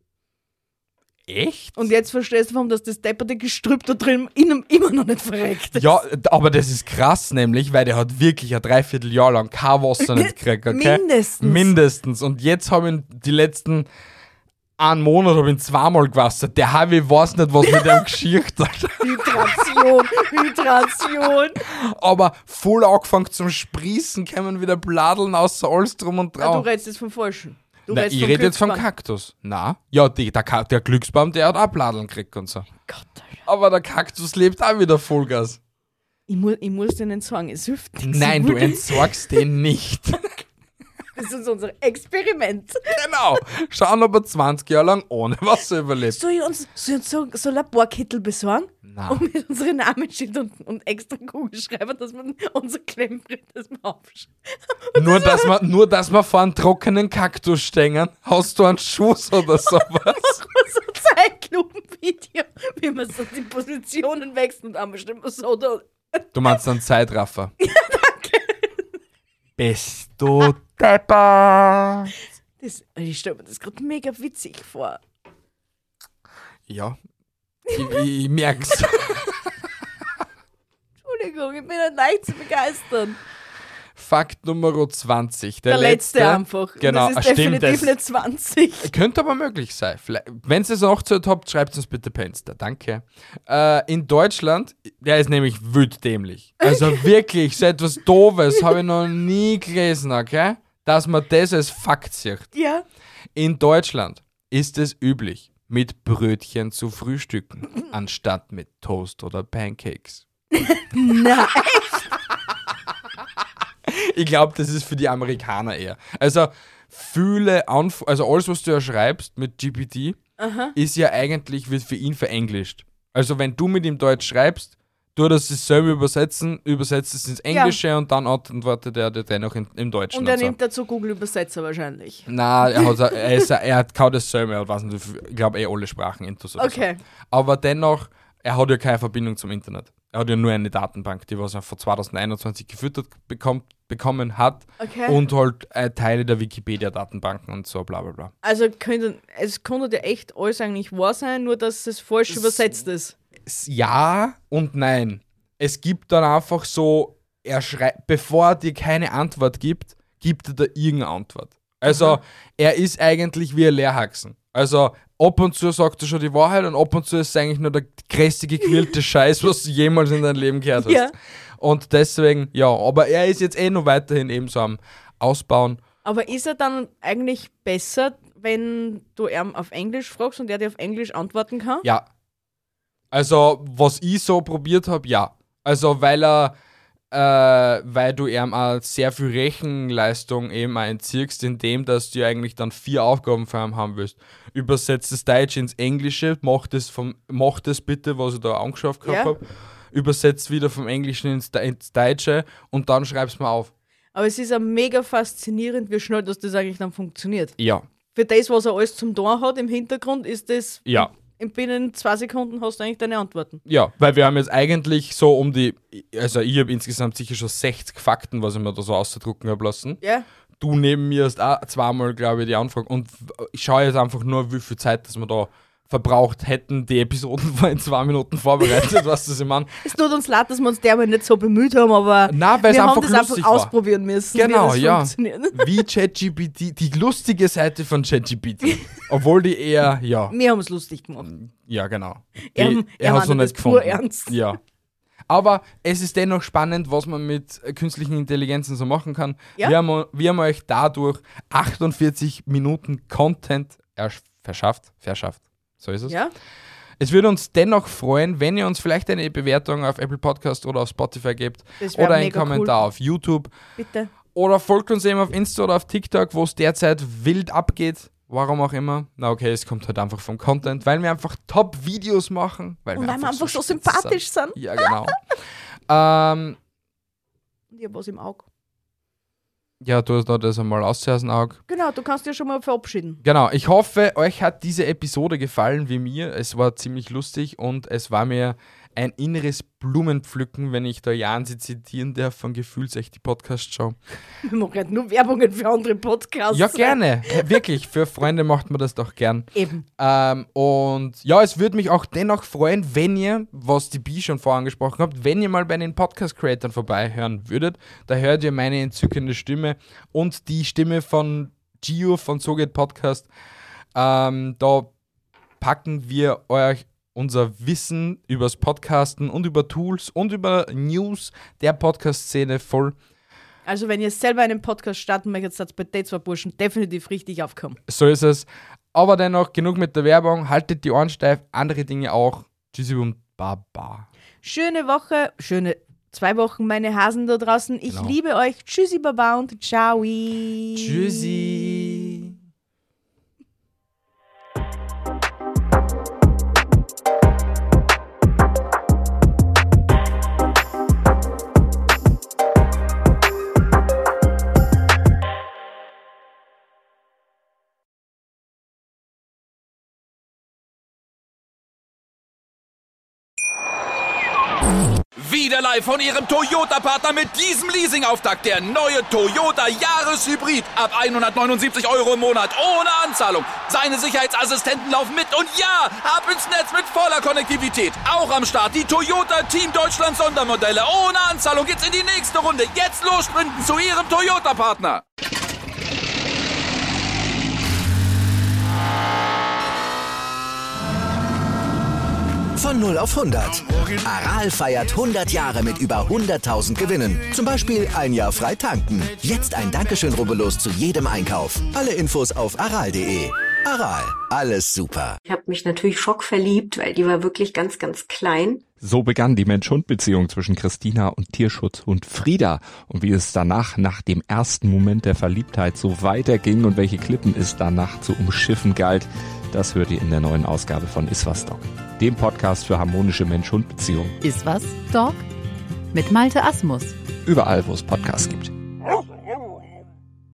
Speaker 2: Echt?
Speaker 3: Und jetzt verstehst du, warum das, das depperte Gestrüpp da drin innen immer noch nicht verreckt ist.
Speaker 2: Ja, aber das ist krass nämlich, weil der hat wirklich ein Dreivierteljahr lang kein Wasser nicht gekriegt, okay?
Speaker 3: Mindestens.
Speaker 2: Mindestens. Und jetzt habe ich ihn die letzten einen Monat habe ich ihn zweimal gewassert. Der Harvey weiß nicht, was mit dem geschirrt hat.
Speaker 3: Hydration, Hydration.
Speaker 2: Aber voll angefangen zum Sprießen, kommen wieder Bladeln außer alles drum und
Speaker 3: Ah, du
Speaker 2: drauf.
Speaker 3: redest jetzt vom Falschen. Du
Speaker 2: Nein,
Speaker 3: redest
Speaker 2: ich
Speaker 3: vom
Speaker 2: rede jetzt vom
Speaker 3: Glücksbaum.
Speaker 2: Kaktus. Na, ja, die, der, Ka- der Glücksbaum, der hat auch Bladeln gekriegt und so.
Speaker 3: Gott, Alter.
Speaker 2: Aber der Kaktus lebt auch wieder Vollgas.
Speaker 3: Ich, mu ich muss dir nicht sagen, es hilft nichts.
Speaker 2: Nein, du entsorgst den nicht.
Speaker 3: Das ist unser Experiment.
Speaker 2: Genau. Schauen, ob er zwanzig Jahre lang ohne Wasser überlebt.
Speaker 3: Soll ich uns, soll ich uns so, so Laborkittel besorgen?
Speaker 2: Nein.
Speaker 3: Und mit unseren Namensschild und, und extra Kugelschreiber, dass man unser Klemmbrett das mal aufschreibt.
Speaker 2: Nur dass, wir, nur, dass wir vor einem trockenen Kaktus stehen. Hast du einen Schuss oder sowas?
Speaker 3: So ein Zeitlupenvideo, wie man so die Positionen wechselt und einmal stimmt man so da.
Speaker 2: Du meinst einen Zeitraffer? Ja, danke. Bist du Depper?
Speaker 3: Das, ich stelle mir das gerade mega witzig vor.
Speaker 2: Ja. Ich, ich, ich merk's.
Speaker 3: Entschuldigung, ich bin nicht leicht zu begeistern.
Speaker 2: Fakt Nummer zwanzig. Der,
Speaker 3: Der letzte, einfach. Und
Speaker 2: Genau,
Speaker 3: das ist
Speaker 2: stimmt.
Speaker 3: definitiv
Speaker 2: Das
Speaker 3: nicht zwanzig.
Speaker 2: könnte aber möglich sein. Wenn ihr es noch zu habt, schreibt uns bitte per Insta. Danke. Äh, in Deutschland, der ist nämlich wild dämlich. Also wirklich, so etwas Doofes habe ich noch nie gelesen, okay? Dass man das als Fakt sieht.
Speaker 3: Ja.
Speaker 2: In Deutschland ist es üblich, mit Brötchen zu frühstücken, anstatt mit Toast oder Pancakes.
Speaker 3: Nein.
Speaker 2: Ich glaube, das ist für die Amerikaner eher. Also, viele Anf also alles, was du ja schreibst mit G P T, ist ja eigentlich, wird für ihn verenglischt. Also, wenn du mit ihm Deutsch schreibst, du das selber übersetzen, übersetzt es ins Englische und dann antwortet er dir dennoch in, im Deutschen.
Speaker 3: Und er
Speaker 2: so.
Speaker 3: nimmt dazu Google-Übersetzer wahrscheinlich.
Speaker 2: Nein, er hat, er, ist, er hat kaum dasselbe, er hat, weiß nicht, ich glaube eh alle Sprachen intus oder
Speaker 3: Okay.
Speaker 2: so. Aber dennoch, er hat ja keine Verbindung zum Internet. Er hat ja nur eine Datenbank, die was er von zwanzig einundzwanzig gefüttert bekommt, bekommen hat
Speaker 3: Okay.
Speaker 2: und halt äh, Teile der Wikipedia-Datenbanken und so bla bla bla.
Speaker 3: Also könnte, es könnte ja echt alles eigentlich wahr sein, nur dass es falsch
Speaker 2: Es-
Speaker 3: übersetzt ist.
Speaker 2: S- Ja und nein. Es gibt dann einfach so, er schrei- bevor er dir keine Antwort gibt, gibt er da irgendeine Antwort. Also er ist eigentlich wie ein Lehrhaxen. Also ab und zu sagt er schon die Wahrheit und ab und zu ist es eigentlich nur der größte gequirlte Scheiß, was du jemals in deinem Leben gehört hast.
Speaker 3: Ja.
Speaker 2: Und deswegen, ja, aber er ist jetzt eh noch weiterhin eben so am Ausbauen.
Speaker 3: Aber ist er dann eigentlich besser, wenn du ihn auf Englisch fragst und er dir auf Englisch antworten kann?
Speaker 2: Ja. Also, was ich so probiert habe, ja. Also, weil er, äh, weil du ihm auch sehr viel Rechenleistung eben auch entziehst, indem dass du eigentlich dann vier Aufgaben für ihn haben willst. Übersetzt das Deutsche ins Englische, mach das, vom, mach das bitte, was ich da angeschafft gehabt
Speaker 3: Ja.
Speaker 2: habe. Übersetzt wieder vom Englischen ins, De- ins Deutsche und dann schreib's mir auf.
Speaker 3: Aber es ist ja mega faszinierend, wie schnell dass das eigentlich dann funktioniert.
Speaker 2: Ja.
Speaker 3: Für das, was er alles zum Tor hat im Hintergrund, ist das
Speaker 2: Ja.
Speaker 3: in binnen zwei Sekunden hast du eigentlich deine Antworten.
Speaker 2: Ja, weil wir haben jetzt eigentlich so um die, also ich habe insgesamt sicher schon sechzig Fakten, was ich mir da so auszudrucken habe lassen.
Speaker 3: Ja?
Speaker 2: Du neben mir hast auch zweimal, glaube ich, die Anfrage. Und ich schaue jetzt einfach nur, wie viel Zeit, dass wir da verbraucht hätten. Die Episoden waren in zwei Minuten vorbereitet, was das ich meine.
Speaker 3: Es tut uns leid, dass wir uns derweil nicht so bemüht haben, aber
Speaker 2: Nein, weil es
Speaker 3: wir haben
Speaker 2: einfach
Speaker 3: das einfach
Speaker 2: lustig war.
Speaker 3: ausprobieren müssen,
Speaker 2: Genau,
Speaker 3: wie das
Speaker 2: ja.
Speaker 3: funktioniert.
Speaker 2: Wie ChatGPT, die lustige Seite von ChatGPT. Obwohl die eher, ja,
Speaker 3: Wir haben es lustig gemacht.
Speaker 2: ja, genau. Die,
Speaker 3: Er, er
Speaker 2: hat's
Speaker 3: meinte das pur ernst.
Speaker 2: Ja. Aber es ist dennoch spannend, was man mit äh, künstlichen Intelligenzen so machen kann.
Speaker 3: Ja.
Speaker 2: Wir, haben, wir haben euch dadurch achtundvierzig Minuten Content ersch- verschafft. Verschafft. So ist es.
Speaker 3: Ja?
Speaker 2: Es würde uns dennoch freuen, wenn ihr uns vielleicht eine Bewertung auf Apple Podcast oder auf Spotify gebt
Speaker 3: Das wär
Speaker 2: oder einen
Speaker 3: mega
Speaker 2: Kommentar
Speaker 3: cool.
Speaker 2: auf YouTube
Speaker 3: Bitte.
Speaker 2: oder folgt uns eben auf Insta oder auf TikTok, wo es derzeit wild abgeht. Warum auch immer. Na okay, es kommt halt einfach vom Content, weil wir einfach Top-Videos machen. Weil
Speaker 3: Und
Speaker 2: wir
Speaker 3: weil wir einfach so
Speaker 2: spitz
Speaker 3: sympathisch sind.
Speaker 2: Ja, genau. ähm,
Speaker 3: Und ich hab was im Auge.
Speaker 2: Ja, du hast noch das einmal aus dem Auge.
Speaker 3: Genau, du kannst dich ja schon mal verabschieden.
Speaker 2: Genau, ich hoffe, euch hat diese Episode gefallen wie mir. Es war ziemlich lustig und es war mir ein inneres Blumenpflücken, wenn ich da Jansi zitieren darf von Gefühlsecht, die Podcast-Show.
Speaker 3: Wir machen halt nur Werbungen für andere Podcasts.
Speaker 2: Ja, gerne. Wirklich, für Freunde macht man das doch gern.
Speaker 3: Eben.
Speaker 2: Ähm, und ja, es würde mich auch dennoch freuen, wenn ihr, was die Bi schon vorher angesprochen habt, wenn ihr mal bei den Podcast-Creatern vorbeihören würdet. Da hört ihr meine entzückende Stimme und die Stimme von Gio von So geht Podcast. Ähm, da packen wir euch unser Wissen übers Podcasten und über Tools und über News der Podcast-Szene voll.
Speaker 3: Also wenn ihr selber einen Podcast starten möchtet, seid bei den zwei Burschen definitiv richtig aufgekommen.
Speaker 2: So ist es. Aber dennoch, genug mit der Werbung. Haltet die Ohren steif, andere Dinge auch. Tschüssi und Baba.
Speaker 3: Schöne Woche, schöne zwei Wochen, meine Hasen da draußen. Ich
Speaker 2: Genau.
Speaker 3: liebe euch. Tschüssi, Baba und ciao.
Speaker 2: Tschüssi.
Speaker 1: Wieder live von Ihrem Toyota-Partner mit diesem Leasing-Auftakt. Der neue Toyota Jahreshybrid. Ab hundertneunundsiebzig Euro im Monat. Ohne Anzahlung. Seine Sicherheitsassistenten laufen mit. Und ja, ab ins Netz mit voller Konnektivität. Auch am Start die Toyota Team Deutschland Sondermodelle. Ohne Anzahlung geht's in die nächste Runde. Jetzt los sprinten zu Ihrem Toyota-Partner.
Speaker 4: Von null auf hundert. Aral feiert hundert Jahre mit über hunderttausend Gewinnen. Zum Beispiel ein Jahr frei tanken. Jetzt ein Dankeschön, rubbellos zu jedem Einkauf. Alle Infos auf aral punkt de. Aral, alles super.
Speaker 5: Ich habe mich natürlich schockverliebt, weil die war wirklich ganz, ganz klein.
Speaker 6: So begann die Mensch-Hund-Beziehung zwischen Christina und Tierschutzhund Frieda. Und wie es danach, nach dem ersten Moment der Verliebtheit, so weiterging und welche Klippen es danach zu umschiffen galt, das hört ihr in der neuen Ausgabe von Iswas Dog, dem Podcast für harmonische Mensch-Hund-Beziehungen.
Speaker 7: Iswas Dog? Mit Malte Asmus.
Speaker 6: Überall, wo es Podcasts gibt.